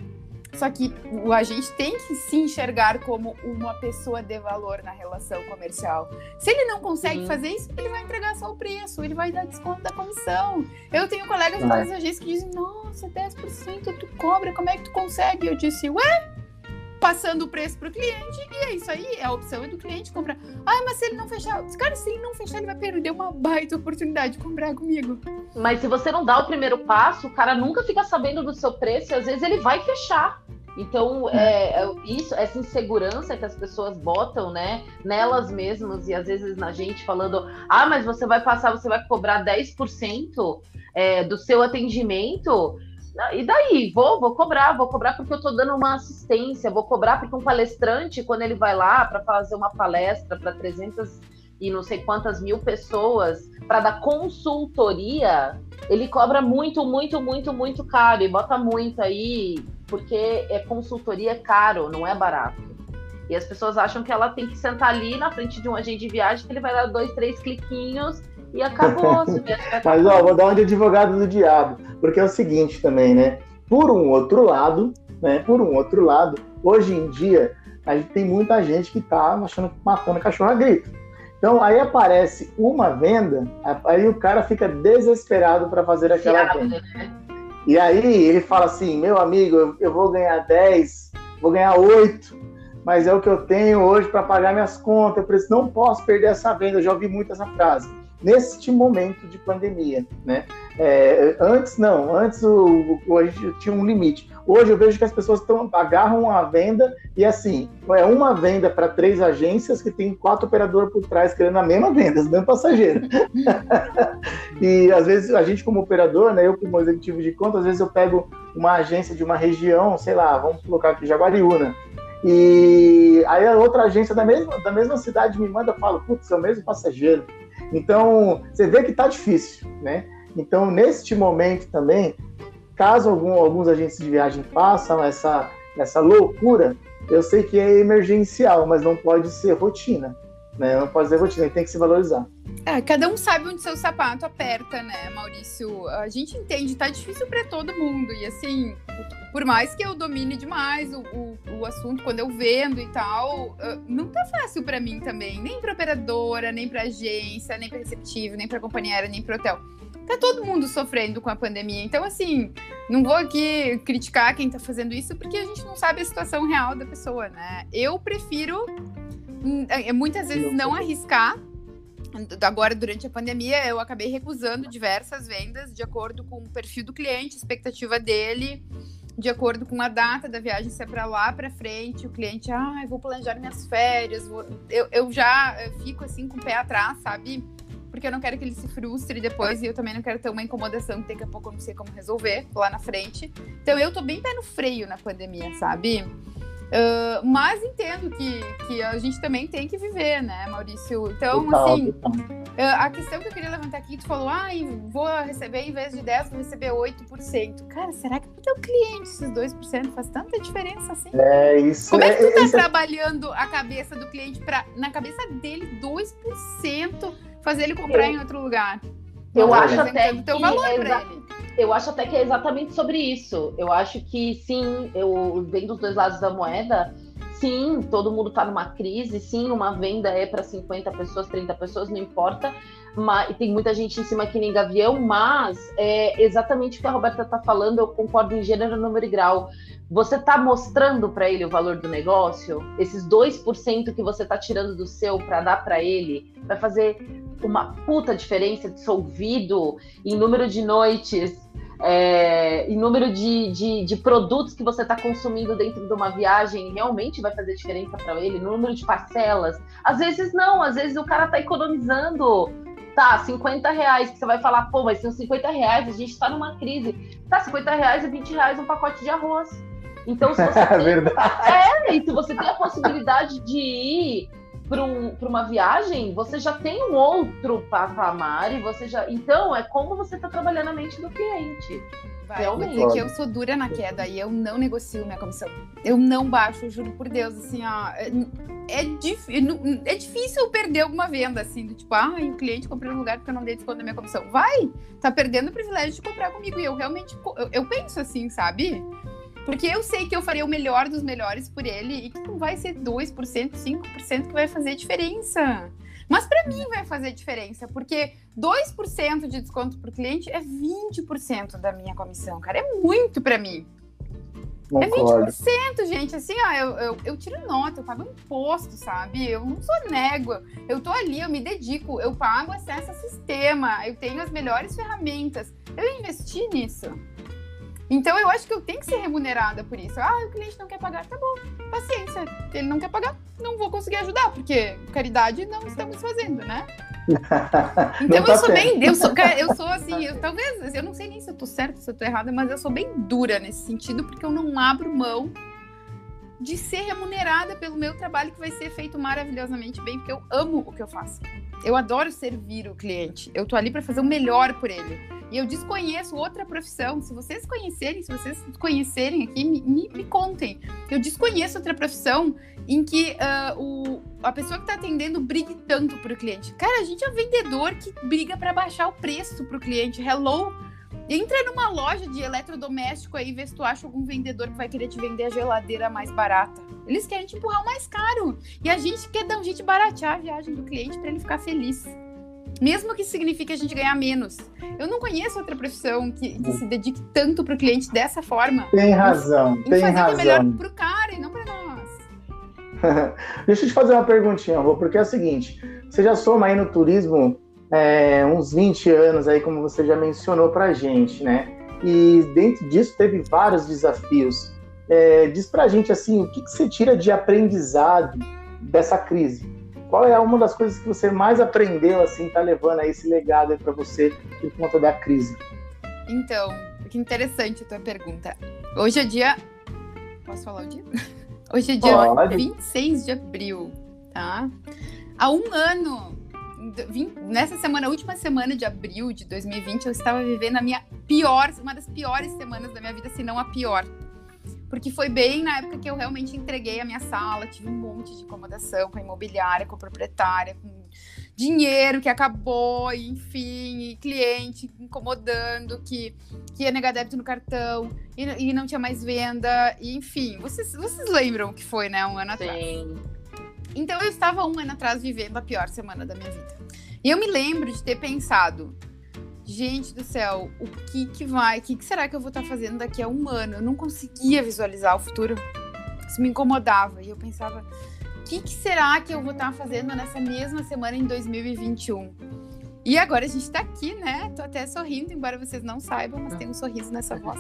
Só que o agente tem que se enxergar como uma pessoa de valor na relação comercial. Se ele não consegue fazer isso, ele vai entregar só o preço, ele vai dar desconto da comissão. Eu tenho colegas de outras agências que dizem, nossa, 10% tu cobra, como é que tu consegue? Eu disse, ué, passando o preço pro cliente, e é isso aí, a opção é do cliente comprar. Ah, mas se ele não fechar, cara, se ele não fechar, ele vai perder uma baita oportunidade de comprar comigo. Mas se você não dá o primeiro passo, o cara nunca fica sabendo do seu preço e às vezes ele vai fechar. Então, isso, essa insegurança que as pessoas botam, né, nelas mesmas e às vezes na gente falando, mas você vai cobrar 10% do seu atendimento. E daí? Vou cobrar porque eu tô dando uma assistência, vou cobrar porque um palestrante, quando ele vai lá para fazer uma palestra para 300 e não sei quantas mil pessoas, para dar consultoria, ele cobra muito, muito, muito, muito caro e bota muito aí, porque consultoria é caro, não é barato. E as pessoas acham que ela tem que sentar ali na frente de um agente de viagem, que ele vai dar 2, 3 cliquinhos e acabou. Mas, vou dar um de advogado do diabo, porque é o seguinte também, né? Por um outro lado, hoje em dia, a gente tem muita gente que tá achando que matando cachorro a grito. Então, aí aparece uma venda, aí o cara fica desesperado para fazer aquela venda. E aí ele fala assim, meu amigo, eu vou ganhar 10, vou ganhar 8, mas é o que eu tenho hoje para pagar minhas contas, eu não posso perder essa venda. Eu já ouvi muito essa frase. Neste momento de pandemia, né? Antes a gente tinha um limite. Hoje eu vejo que as pessoas agarram a venda e assim, é uma venda para 3 agências que tem 4 operadores por trás querendo a mesma venda, os mesmos passageiros. E às vezes a gente como operador, né, eu como executivo de conta, às vezes eu pego uma agência de uma região, sei lá, vamos colocar aqui Jaguariúna, e aí a outra agência da mesma cidade me manda, fala, putz, é o mesmo passageiro. Então, você vê que tá difícil, né? Então, neste momento também, caso alguns agentes de viagem façam essa loucura, eu sei que é emergencial, mas não pode ser rotina, né? Não pode ser rotina, tem que se valorizar. Cada um sabe onde seu sapato aperta, né, Maurício? A gente entende, tá difícil para todo mundo. E assim, por mais que eu domine demais o assunto quando eu vendo e tal, não tá fácil para mim também. Nem pra operadora, nem pra agência, nem pra receptivo, nem pra companhia aérea, nem pro hotel. Tá todo mundo sofrendo com a pandemia. Então, assim, não vou aqui criticar quem tá fazendo isso, porque a gente não sabe a situação real da pessoa, né? Eu prefiro, muitas vezes, não arriscar. Agora, durante a pandemia, eu acabei recusando diversas vendas de acordo com o perfil do cliente, expectativa dele, de acordo com a data da viagem, se é para lá, para frente, o cliente, eu vou planejar minhas férias, eu já fico assim com o pé atrás, sabe? Porque eu não quero que ele se frustre depois e eu também não quero ter uma incomodação que daqui a pouco eu não sei como resolver lá na frente. Então eu tô bem pé no freio na pandemia, sabe? Mas entendo que a gente também tem que viver, né, Maurício? Então, assim, a questão que eu queria levantar aqui, tu falou, vou receber, em vez de 10, vou receber 8%. Cara, será que pro teu cliente esses 2% faz tanta diferença assim? Isso. Como é que tu tá trabalhando a cabeça do cliente para, na cabeça dele, 2% fazer ele comprar em outro lugar? Eu acho até que teu valor pra ele. Eu acho até que é exatamente sobre isso. Eu acho que, sim, eu vendo dos dois lados da moeda, sim, todo mundo está numa crise, sim, uma venda é para 50 pessoas, 30 pessoas, não importa, mas tem muita gente em cima que nem gavião, mas é exatamente o que a Roberta está falando, eu concordo em gênero, número e grau. Você está mostrando para ele o valor do negócio? Esses 2% que você está tirando do seu para dar para ele, vai fazer uma puta diferença dissolvido em número de noites, em número de produtos que você está consumindo dentro de uma viagem, realmente vai fazer diferença para ele, no número de parcelas. Às vezes não, às vezes o cara está economizando, R$50, que você vai falar, pô, mas são R$50, a gente está numa crise. R$50 é R$20 um pacote de arroz. Então, se você e se você tem a possibilidade de ir para uma viagem, você já tem um outro patamar e você já... Então, é como você está trabalhando a mente do cliente. Realmente. Vou dizer que eu sou dura na queda e eu não negocio minha comissão. Eu não baixo, eu juro por Deus, assim, é difícil eu perder alguma venda, assim, do tipo, o cliente comprou no lugar porque eu não dei desconto da minha comissão. Tá perdendo o privilégio de comprar comigo. E eu realmente, eu penso assim, sabe? Porque eu sei que eu farei o melhor dos melhores por ele e que não vai ser 2%, 5% que vai fazer diferença. Mas para mim vai fazer diferença, porque 2% de desconto para o cliente é 20% da minha comissão, cara. É muito para mim. Concordo. É 20%, gente. Assim, ó, eu tiro nota, eu pago imposto, sabe? Eu não sou nego. Eu tô ali, eu me dedico, eu pago acesso a sistema, eu tenho as melhores ferramentas. Eu investi nisso. Então, eu acho que eu tenho que ser remunerada por isso. O cliente não quer pagar, tá bom, paciência. Ele não quer pagar, não vou conseguir ajudar, porque caridade não estamos fazendo, né? Então, eu sou bem... Eu sou assim, talvez, eu não sei nem se eu tô certa, se eu tô errada, mas eu sou bem dura nesse sentido, porque eu não abro mão de ser remunerada pelo meu trabalho, que vai ser feito maravilhosamente bem, porque eu amo o que eu faço. Eu adoro servir o cliente. Eu tô ali para fazer o melhor por ele. E eu desconheço outra profissão. Se vocês conhecerem aqui, me contem. Eu desconheço outra profissão em que a pessoa que está atendendo brigue tanto para o cliente. Cara, a gente é vendedor que briga para baixar o preço para o cliente. Hello! Entra numa loja de eletrodoméstico aí e vê se tu acha algum vendedor que vai querer te vender a geladeira mais barata. Eles querem te empurrar o mais caro. E a gente quer dar um jeito de baratear a viagem do cliente para ele ficar feliz. Mesmo que signifique a gente ganhar menos. Eu não conheço outra profissão que se dedique tanto para o cliente dessa forma. Tem razão, tem razão. Fazer o melhor para o cara e não para nós. Deixa eu te fazer uma perguntinha, Rô, porque é o seguinte, você já soma aí no turismo uns 20 anos aí, como você já mencionou pra gente, né? E dentro disso teve vários desafios. Diz pra gente, assim, o que você tira de aprendizado dessa crise? Qual é uma das coisas que você mais aprendeu, assim, tá levando aí esse legado aí pra você por conta da crise? Então, que interessante a tua pergunta. Hoje é dia... Posso falar o dia? Hoje é dia 26 de abril, tá? Há um ano, nessa semana, a última semana de abril de 2020, eu estava vivendo uma das piores semanas da minha vida, se não a pior. Porque foi bem na época que eu realmente entreguei a minha sala, tive um monte de incomodação com a imobiliária, com a proprietária, com dinheiro que acabou, enfim, e cliente incomodando, que ia negar débito no cartão e não tinha mais venda, e, enfim, vocês lembram o que foi, né, um ano atrás? Sim. Então eu estava um ano atrás vivendo a pior semana da minha vida. E eu me lembro de ter pensado, gente do céu, o que será que eu vou estar fazendo daqui a um ano? Eu não conseguia visualizar o futuro. Isso me incomodava. E eu pensava, o que será que eu vou estar fazendo nessa mesma semana em 2021? E agora a gente tá aqui, né? Tô até sorrindo, embora vocês não saibam, mas tem um sorriso nessa voz.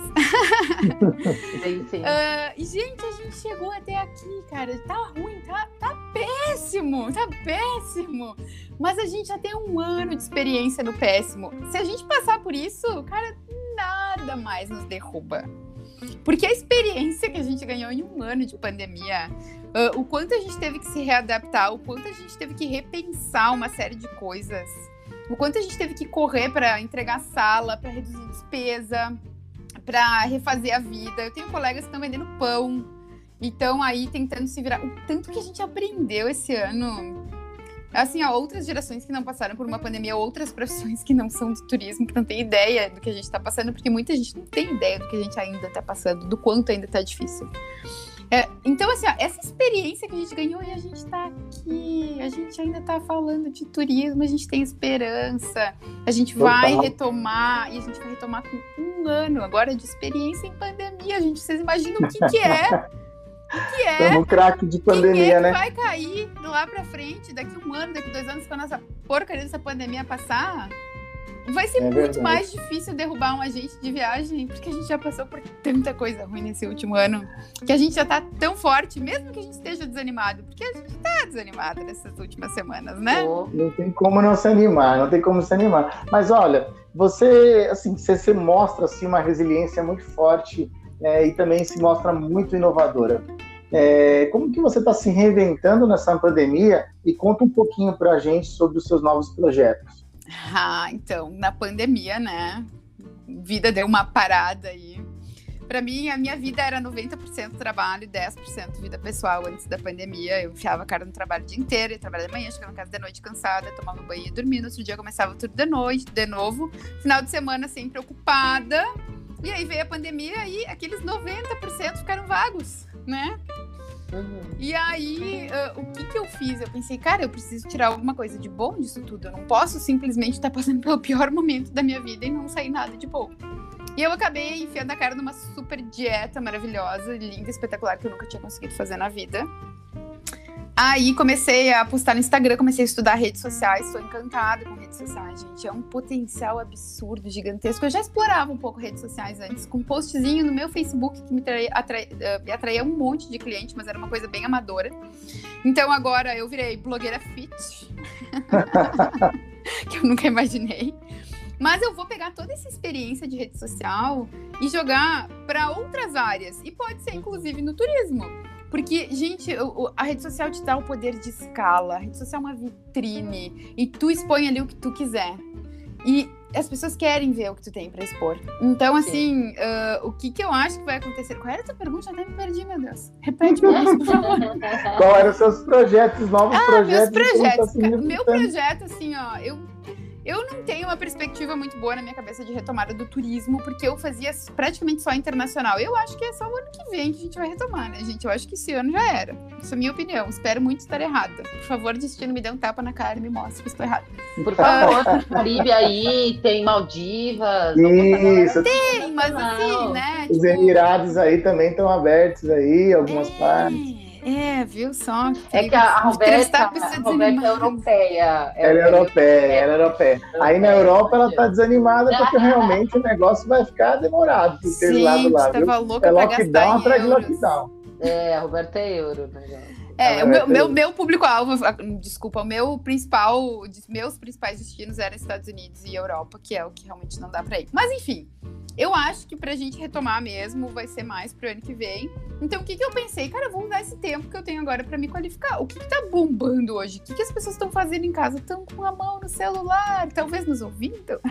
Sim. E, gente, a gente chegou até aqui, cara. Tá ruim, tá péssimo, Mas a gente já tem um ano de experiência no péssimo. Se a gente passar por isso, cara, nada mais nos derruba. Porque a experiência que a gente ganhou em um ano de pandemia, o quanto a gente teve que se readaptar, o quanto a gente teve que repensar uma série de coisas, o quanto a gente teve que correr para entregar sala, para reduzir despesa, para refazer a vida. Eu tenho colegas que estão vendendo pão, e estão aí tentando se virar. O tanto que a gente aprendeu esse ano. Assim, ó, outras gerações que não passaram por uma pandemia, outras profissões que não são do turismo, que não têm ideia do que a gente está passando, porque muita gente não tem ideia do que a gente ainda está passando, do quanto ainda está difícil. Então, assim, ó, essa experiência que a gente ganhou e a gente tá aqui, a gente ainda tá falando de turismo, a gente tem esperança, a gente vai retomar, e a gente vai retomar com um ano agora de experiência em pandemia, gente. Vocês imaginam o que é? O que é? Um craque de pandemia, né? Vai cair lá pra frente, daqui um ano, daqui 2 anos, quando essa porcaria dessa pandemia passar? Vai ser muito mais difícil derrubar um agente de viagem, porque a gente já passou por tanta coisa ruim nesse último ano, que a gente já tá tão forte, mesmo que a gente esteja desanimado, porque a gente tá desanimado nessas últimas semanas, né? Não tem como não se animar, Mas olha, você mostra assim, uma resiliência muito forte, e também se mostra muito inovadora. Como que você está se reinventando nessa pandemia? E conta um pouquinho pra gente sobre os seus novos projetos. Então, na pandemia, né, vida deu uma parada aí. Pra mim, a minha vida era 90% trabalho e 10% vida pessoal antes da pandemia. Eu enfiava a cara no trabalho o dia inteiro, ia trabalhar de manhã, chegava em casa de noite cansada, tomava banho e dormia. No outro dia começava tudo de noite, de novo. Final de semana sempre ocupada, E aí veio a pandemia e aqueles 90% ficaram vagos, né? E aí, o que eu fiz? Eu pensei, cara, eu preciso tirar alguma coisa de bom disso tudo. Eu não posso simplesmente estar passando pelo pior momento da minha vida e não sair nada de bom. E eu acabei enfiando a cara numa super dieta maravilhosa, linda, espetacular, que eu nunca tinha conseguido fazer na vida. Aí comecei a postar no Instagram, comecei a estudar redes sociais, estou encantada com redes sociais, gente. É um potencial absurdo, gigantesco. Eu já explorava um pouco redes sociais antes, com um postzinho no meu Facebook que me atraía um monte de cliente, mas era uma coisa bem amadora. Então agora eu virei blogueira fit, que eu nunca imaginei. Mas eu vou pegar toda essa experiência de rede social e jogar para outras áreas. E pode ser, inclusive, no turismo. Porque, gente, a rede social te dá o poder de escala. A rede social é uma vitrine. E tu expõe ali o que tu quiser. E as pessoas querem ver o que tu tem para expor. Então, assim, o que eu acho que vai acontecer? Qual era a tua pergunta? Eu até me perdi, meu Deus. Repete pra mim, por favor. Qual eram os seus projetos, novos projetos? Meus projetos. Meu projeto, assim, ó, eu não tenho uma perspectiva muito boa na minha cabeça de retomada do turismo, porque eu fazia praticamente só internacional. Eu acho que é só o ano que vem que a gente vai retomar, né, gente? Eu acho que esse ano já era. Essa é a minha opinião. Espero muito estar errada. Por favor, destino, me dê um tapa na cara e me mostre que estou errada. Por favor, tem Caribe aí, tem Maldivas. Isso. Tem, mas assim, né? Os Emirados aí também estão abertos aí, algumas partes. Viu só? É que a Roberta é europeia. Ela é europeia. Aí na Europa ela tá desanimada porque realmente o negócio vai ficar demorado por ter lado lá. Tava louca é pra lockdown atrás de euros. lockdown. A Roberta é euro, né? O meu público-alvo, desculpa, meus principais destinos eram Estados Unidos e Europa, que é o que realmente não dá pra ir. Mas enfim, eu acho que pra gente retomar mesmo vai ser mais pro ano que vem. Então o que eu pensei? Cara, eu vou usar esse tempo que eu tenho agora pra me qualificar. O que tá bombando hoje? O que as pessoas estão fazendo em casa? Estão com a mão no celular, talvez nos ouvindo?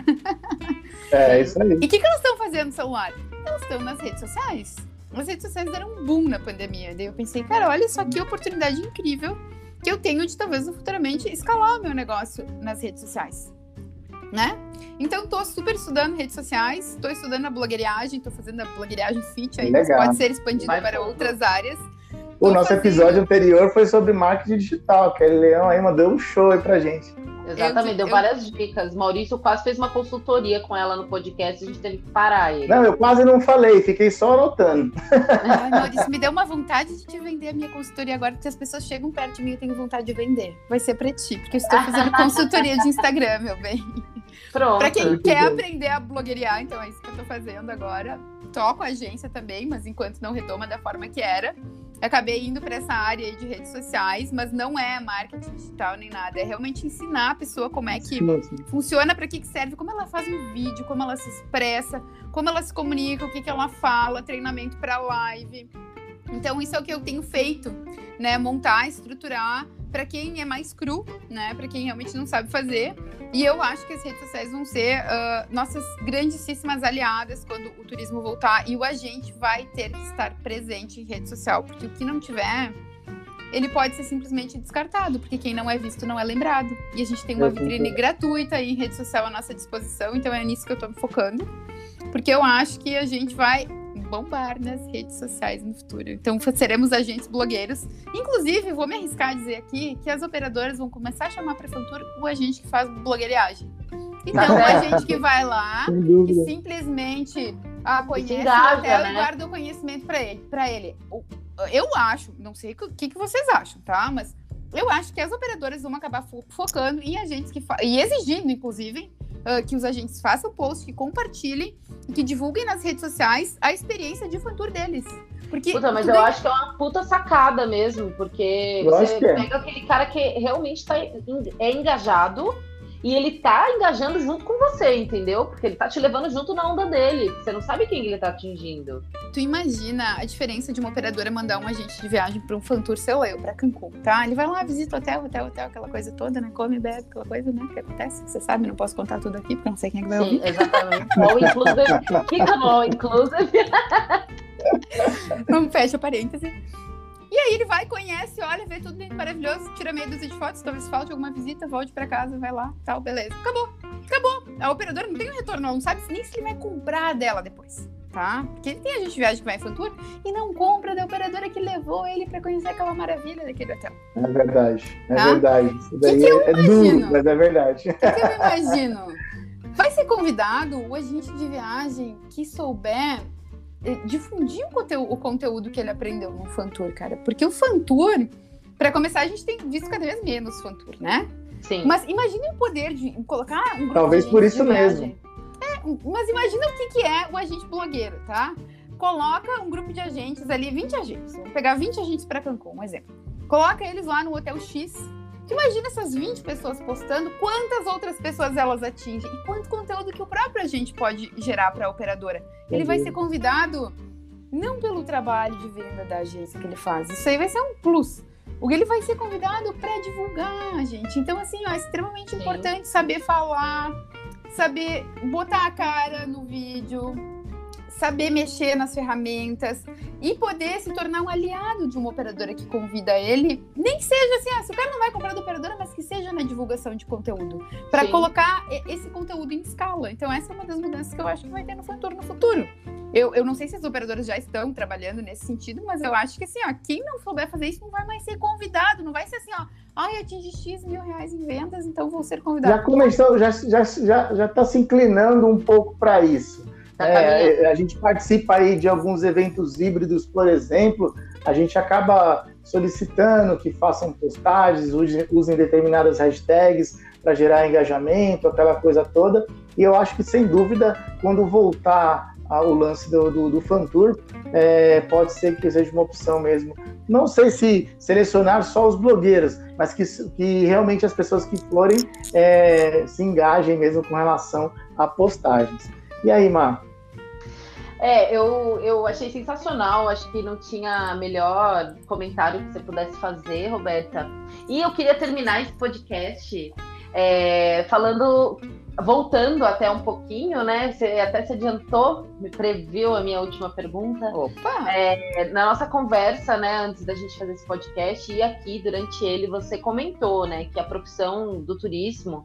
É, isso aí. E o que elas estão fazendo no celular? Elas estão nas redes sociais. As redes sociais deram um boom na pandemia. Daí eu pensei, cara, olha só que oportunidade incrível que eu tenho de talvez futuramente escalar o meu negócio nas redes sociais, né? Então tô super estudando redes sociais, tô estudando a blogueiriagem, tô fazendo a blogueiriagem fit aí, que pode ser expandido para outras áreas. O nosso episódio anterior foi sobre marketing digital, que a Leão aí mandou um show aí pra gente. Exatamente, deu várias dicas. Maurício quase fez uma consultoria com ela no podcast, a gente teve que parar ele. Não, eu quase não falei, fiquei só anotando. Ai, Maurício, me deu uma vontade de te vender a minha consultoria agora, porque as pessoas chegam perto de mim e eu tenho vontade de vender. Vai ser pra ti, porque eu estou fazendo consultoria de Instagram, meu bem. Pronto. Pra quem quer aprender a blogueiriar, então é isso que eu tô fazendo agora. Toco a agência também, mas enquanto não retoma da forma que era. Acabei indo para essa área aí de redes sociais, mas não é marketing digital nem nada. É realmente ensinar a pessoa como é que funciona, para que serve, como ela faz um vídeo, como ela se expressa, como ela se comunica, o que ela fala, treinamento para live. Então, isso é o que eu tenho feito, né? Montar, estruturar para quem é mais cru, né? Para quem realmente não sabe fazer. E eu acho que as redes sociais vão ser nossas grandíssimas aliadas quando o turismo voltar. E o agente vai ter que estar presente em rede social. Porque o que não tiver, ele pode ser simplesmente descartado. Porque quem não é visto não é lembrado. E a gente tem uma vitrine gratuita aí em rede social à nossa disposição. Então é nisso que eu tô me focando. Porque eu acho que a gente vai bombar nas redes sociais no futuro. Então, seremos agentes blogueiros. Inclusive, vou me arriscar a dizer aqui que as operadoras vão começar a chamar para a Fantour o agente que faz blogueiriagem. Então, o agente que vai lá e simplesmente conhece o hotel, né? E guarda o conhecimento para ele. Eu acho, não sei o que vocês acham, tá? Mas eu acho que as operadoras vão acabar focando em agentes e exigindo, inclusive, que os agentes façam post, que compartilhem e que divulguem nas redes sociais a experiência de Fantour deles. Porque mas eu acho que é uma puta sacada mesmo, porque você pega aquele cara que realmente é engajado e ele tá engajando junto com você, entendeu? Porque ele tá te levando junto na onda dele. Você não sabe quem ele tá atingindo. Tu imagina a diferença de uma operadora mandar um agente de viagem pra um Fantour, sei lá, pra Cancún, tá? Ele vai lá, visita hotel, aquela coisa toda, né? Come, bebe, aquela coisa, né? Que acontece, você sabe, não posso contar tudo aqui, porque não sei quem é que vai ouvir. Sim, exatamente. All inclusive. Fica all inclusive. Vamos, fecha parêntese. E aí ele vai, conhece, olha, vê tudo lindo, maravilhoso, tira meia dúzia de fotos, talvez falte alguma visita, volte pra casa, vai lá, tal, beleza. Acabou. A operadora não tem um retorno, ela não sabe nem se ele vai comprar dela depois. tá? Porque tem a gente viaja que vai em Fantour e não compra da operadora que levou ele para conhecer aquela maravilha daquele hotel. É verdade, Tá? verdade. Isso daí Que eu é duro, mas é verdade. O que eu imagino? Vai ser convidado o agente de viagem que souber difundir o conteúdo que ele aprendeu no Fantour, cara. Porque o Fantour, para começar, a gente tem visto cada vez menos Fantour, né? Sim. Mas imagine o poder de colocar um grupo Talvez de por gente isso de mesmo. viagem. Mas imagina o que é o agente blogueiro, tá? Coloca um grupo de agentes ali, 20 agentes. Vamos pegar 20 agentes para Cancún, um exemplo. Coloca eles lá no Hotel X. Tu imagina essas 20 pessoas postando, quantas outras pessoas elas atingem e quanto conteúdo que o próprio agente pode gerar para a operadora. Ele vai ser convidado não pelo trabalho de venda da agência que ele faz, isso aí vai ser um plus. Ele vai ser convidado para divulgar, gente. Então, assim, é extremamente importante saber falar, saber botar a cara no vídeo, saber mexer nas ferramentas e poder se tornar um aliado de uma operadora que convida ele, nem que seja assim, se o cara não vai comprar da operadora, mas que seja na divulgação de conteúdo, para colocar esse conteúdo em escala. Então essa é uma das mudanças que eu acho que vai ter no Fantour no futuro. Eu não sei se as operadoras já estão trabalhando nesse sentido, mas eu acho que assim, quem não souber fazer isso não vai mais ser convidado, não vai ser assim, atingi X mil reais em vendas, então vou ser convidado. Já começou, já está se inclinando um pouco para isso. A gente participa aí de alguns eventos híbridos, por exemplo, a gente acaba solicitando que façam postagens, usem determinadas hashtags para gerar engajamento, aquela coisa toda, e eu acho que, sem dúvida, quando voltar ao lance do Fantour, pode ser que seja uma opção mesmo. Não sei se selecionar só os blogueiros, mas que realmente as pessoas que forem se engajem mesmo com relação a postagens. E aí, Mar? Eu achei sensacional, acho que não tinha melhor comentário que você pudesse fazer, Roberta. E eu queria terminar esse podcast voltando até um pouquinho, né? Você até se adiantou, me previu a minha última pergunta. Opa! Na nossa conversa, né, antes da gente fazer esse podcast, e aqui durante ele, você comentou, né, que a profissão do turismo,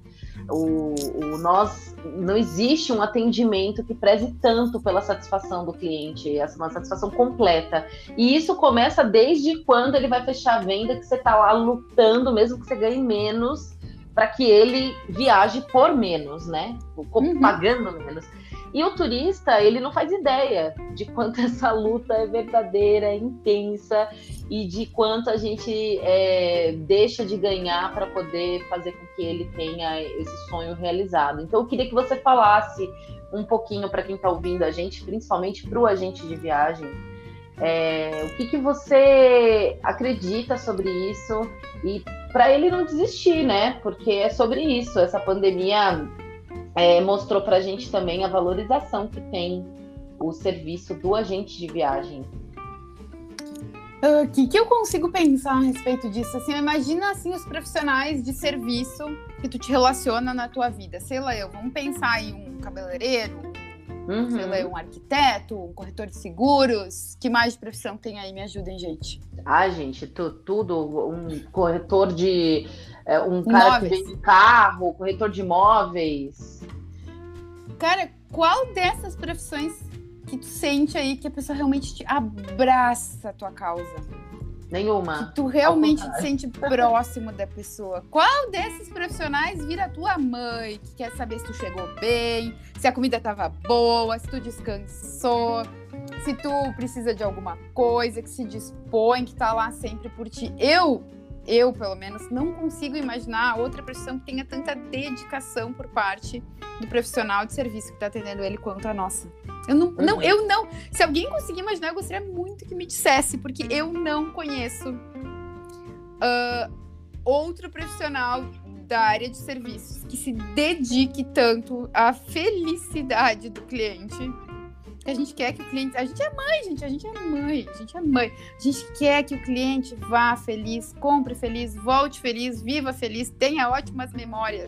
não existe um atendimento que preze tanto pela satisfação do cliente, uma satisfação completa. E isso começa desde quando ele vai fechar a venda, que você está lá lutando, mesmo que você ganhe menos, para que ele viaje por menos, né? Pagando menos. E o turista, ele não faz ideia de quanto essa luta é verdadeira, é intensa, e de quanto a gente deixa de ganhar para poder fazer com que ele tenha esse sonho realizado. Então, eu queria que você falasse um pouquinho para quem está ouvindo a gente, principalmente para o agente de viagem, o que você acredita sobre isso e para ele não desistir, né? Porque é sobre isso. Essa pandemia mostrou para a gente também a valorização que tem o serviço do agente de viagem. O que eu consigo pensar a respeito disso? Assim, imagina assim, os profissionais de serviço que tu te relaciona na tua vida. Sei lá, vamos pensar aí um cabeleireiro, sei lá, um arquiteto, um corretor de seguros. Que mais de profissão tem aí? Me ajudem, gente. Gente, tudo. Um corretor de... um imóveis. Cara que vende carro, corretor de imóveis. Cara, qual dessas profissões que tu sente aí que a pessoa realmente te abraça a tua causa? Nenhuma. Que tu realmente te sente próximo da pessoa. Qual desses profissionais vira tua mãe, que quer saber se tu chegou bem, se a comida tava boa, se tu descansou, se tu precisa de alguma coisa, que se dispõe, que tá lá sempre por ti. Eu, pelo menos, não consigo imaginar outra profissão que tenha tanta dedicação por parte do profissional de serviço que está atendendo ele quanto a nossa. Eu não. Se alguém conseguir imaginar, eu gostaria muito que me dissesse, porque eu não conheço outro profissional da área de serviços que se dedique tanto à felicidade do cliente. A gente quer que o cliente... A gente é mãe, gente. A gente é mãe. A gente quer que o cliente vá feliz, compre feliz, volte feliz, viva feliz, tenha ótimas memórias.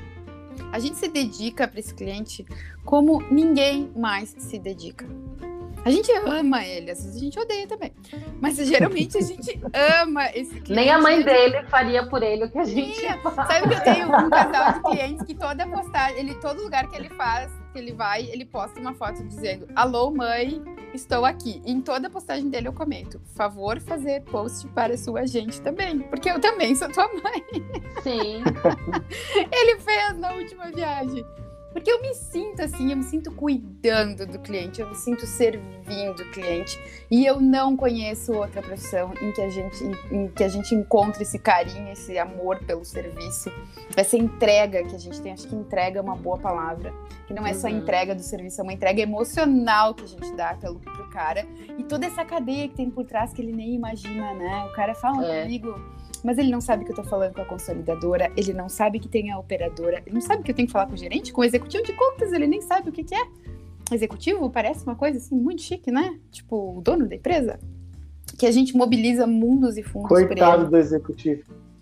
A gente se dedica para esse cliente como ninguém mais se dedica. A gente ama ele, às vezes a gente odeia também. Mas geralmente a gente ama esse cliente. Nem a mãe dele faria por ele o que a gente faz. Sabe que eu tenho um casal de clientes que toda postagem, todo lugar que ele faz, que ele vai, ele posta uma foto dizendo: alô, mãe, estou aqui. E em toda postagem dele eu comento: favor fazer post para sua gente também, porque eu também sou tua mãe. Sim. Ele fez na última viagem. Porque eu me sinto assim, eu me sinto cuidando do cliente, eu me sinto servindo o cliente. E eu não conheço outra profissão em que a gente encontre esse carinho, esse amor pelo serviço, essa entrega que a gente tem. Acho que entrega é uma boa palavra, que não é só entrega do serviço, é uma entrega emocional que a gente dá pro cara. E toda essa cadeia que tem por trás que ele nem imagina, né? O cara fala comigo, mas ele não sabe que eu tô falando com a consolidadora, ele não sabe que tem a operadora, ele não sabe que eu tenho que falar com o gerente, com o executivo de contas, ele nem sabe o que é. Executivo parece uma coisa assim muito chique, né? Tipo, o dono da empresa. Que a gente mobiliza mundos e fundos. Coitado do executivo.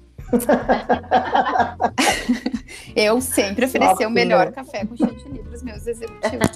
Eu sempre ofereci o melhor café com cheio de livros pros meus executivos.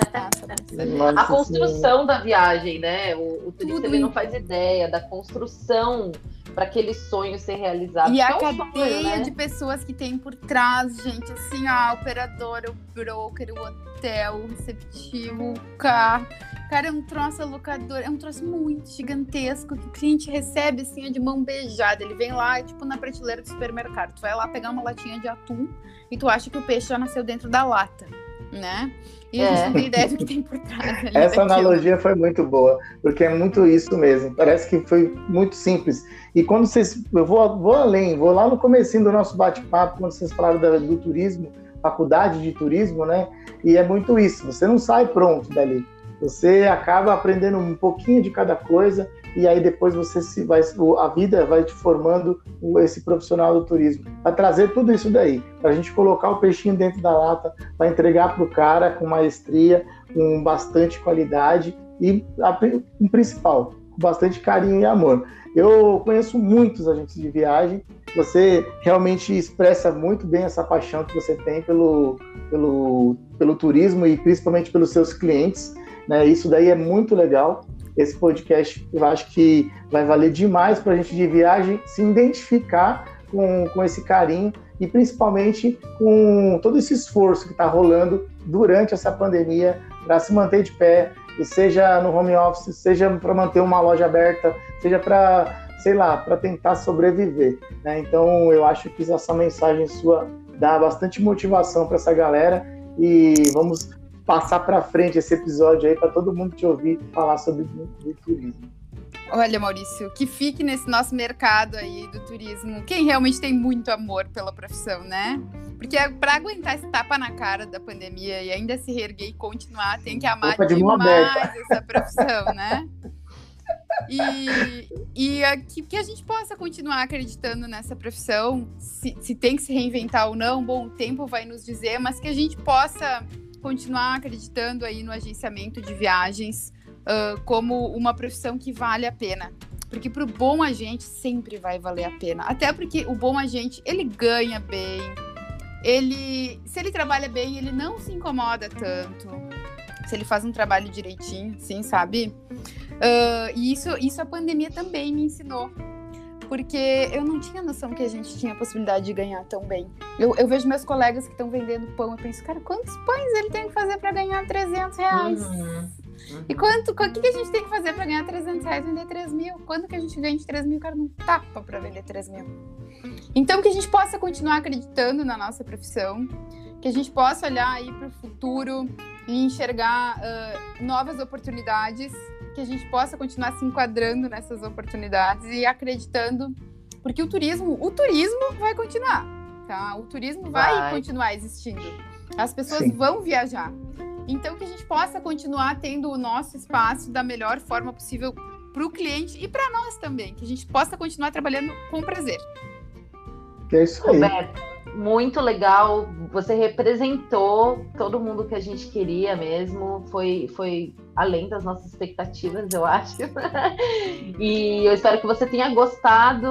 A construção da viagem, né? O turista ele não faz ideia da construção para aquele sonho ser realizado. E a cadeia de pessoas que tem por trás, gente, assim, a operadora, o broker, o hotel, o receptivo, o carro. Cara, é um troço alocador, é um troço muito gigantesco que o cliente recebe, assim, de mão beijada. Ele vem lá, tipo, na prateleira do supermercado. Tu vai lá pegar uma latinha de atum e tu acha que o peixe já nasceu dentro da lata, né? E a gente não tem ideia do que tem por trás. Essa analogia foi muito boa, porque é muito isso mesmo. Parece que foi muito simples. E quando vocês... Eu vou além, vou lá no comecinho do nosso bate-papo, quando vocês falaram do turismo, faculdade de turismo, né? E é muito isso. Você não sai pronto dali. Você acaba aprendendo um pouquinho de cada coisa e aí depois a vida vai te formando esse profissional do turismo. Vai trazer tudo isso daí, para a gente colocar o peixinho dentro da lata, para entregar para o cara com maestria, com bastante qualidade e, o principal, com bastante carinho e amor. Eu conheço muitos agentes de viagem, você realmente expressa muito bem essa paixão que você tem pelo turismo e principalmente pelos seus clientes. Né, isso daí é muito legal. Esse podcast eu acho que vai valer demais para a gente de viagem se identificar com esse carinho e principalmente com todo esse esforço que está rolando durante essa pandemia para se manter de pé, e seja no home office, seja para manter uma loja aberta, seja para, sei lá, para tentar sobreviver. Né? Então eu acho que essa mensagem sua dá bastante motivação para essa galera e vamos passar para frente esse episódio aí para todo mundo te ouvir falar sobre o turismo. Olha, Maurício, que fique nesse nosso mercado aí do turismo quem realmente tem muito amor pela profissão, né? Porque para aguentar esse tapa na cara da pandemia e ainda se reerguer e continuar, tem que amar demais essa profissão, né? E que a gente possa continuar acreditando nessa profissão, se tem que se reinventar ou não, bom, o tempo vai nos dizer, mas que a gente possa continuar acreditando aí no agenciamento de viagens como uma profissão que vale a pena. Porque para o bom agente sempre vai valer a pena. Até porque o bom agente, ele ganha bem, se ele trabalha bem, ele não se incomoda tanto. Se ele faz um trabalho direitinho, sim, sabe? E isso a pandemia também me ensinou. Porque eu não tinha noção que a gente tinha a possibilidade de ganhar tão bem. Eu vejo meus colegas que estão vendendo pão, eu penso, cara, quantos pães ele tem que fazer para ganhar R$300? E o que a gente tem que fazer para ganhar R$300 e vender 3 mil? Quando que a gente ganha de 3 mil, o cara não tapa para vender 3 mil? Então, que a gente possa continuar acreditando na nossa profissão, que a gente possa olhar aí para o futuro e enxergar novas oportunidades, que a gente possa continuar se enquadrando nessas oportunidades e acreditando, porque o turismo vai continuar, tá? O turismo vai continuar existindo. As pessoas vão viajar. Então, que a gente possa continuar tendo o nosso espaço da melhor forma possível para o cliente e para nós também, que a gente possa continuar trabalhando com prazer. É isso aí. Roberto, muito legal. Você representou todo mundo que a gente queria mesmo. Foi além das nossas expectativas, eu acho. E eu espero que você tenha gostado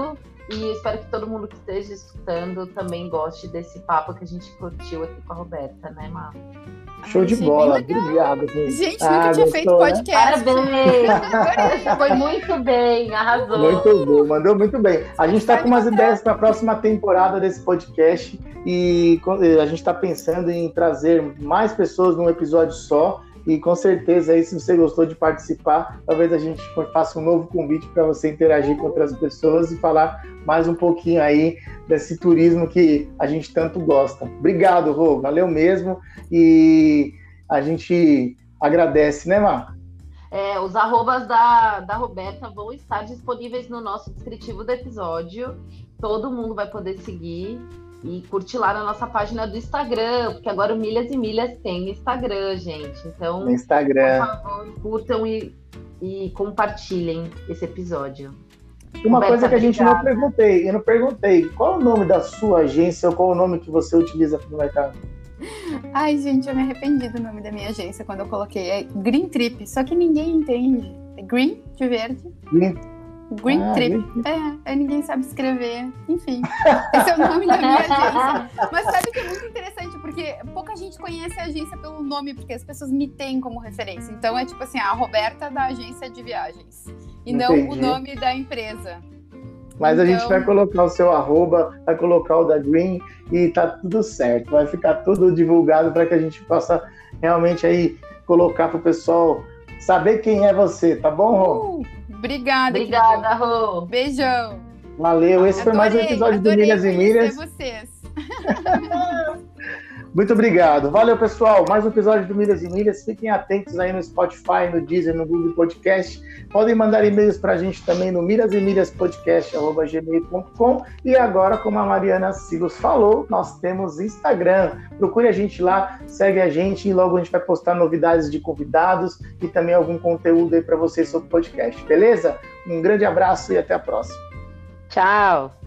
E espero que todo mundo que esteja escutando também goste desse papo que a gente curtiu aqui com a Roberta, né, Má? Show de bola, obrigado. Gente, nunca tinha feito podcast. Parabéns! Foi muito bem, arrasou. Muito bom, mandou muito bem. A gente está com umas ideias para a próxima temporada desse podcast e a gente está pensando em trazer mais pessoas num episódio só. E com certeza aí, se você gostou de participar, talvez a gente faça um novo convite para você interagir com outras pessoas e falar mais um pouquinho aí desse turismo que a gente tanto gosta. Obrigado, Rô, valeu mesmo. E a gente agradece, né, Mar? Os arrobas da Roberta vão estar disponíveis no nosso descritivo do episódio. Todo mundo vai poder seguir. E curte lá na nossa página do Instagram, porque agora o Milhas e Milhas tem Instagram, gente. Então, no Instagram, por favor, curtam e compartilhem esse episódio. Uma coisa que a gente não perguntei, qual é o nome da sua agência ou qual é o nome que você utiliza no mercado? Ai, gente, eu me arrependi do nome da minha agência quando eu coloquei. É Green Trip, só que ninguém entende. É Green, de verde. Green Trip. Aí ninguém sabe escrever. Enfim, esse é o nome da minha agência. Mas sabe que é muito interessante, porque pouca gente conhece a agência pelo nome, porque as pessoas me têm como referência. Então é tipo assim, a Roberta da agência de viagens. E Entendi. Não o nome da empresa. Mas então, a gente vai colocar o seu arroba, vai colocar o da Green e tá tudo certo. Vai ficar tudo divulgado para que a gente possa realmente aí colocar para o pessoal saber quem é você, tá bom, Rô? Obrigada, Rô. Beijão. Valeu, esse foi mais um episódio do Milhas e Milhas. Vocês. Muito obrigado. Valeu, pessoal. Mais um episódio do Milhas e Milhas. Fiquem atentos aí no Spotify, no Deezer, no Google Podcast. Podem mandar e-mails para a gente também no milhasemilhaspodcast@gmail.com. E agora, como a Mariana Silos falou, nós temos Instagram. Procure a gente lá, segue a gente e logo a gente vai postar novidades de convidados e também algum conteúdo aí para vocês sobre o podcast. Beleza? Um grande abraço e até a próxima. Tchau.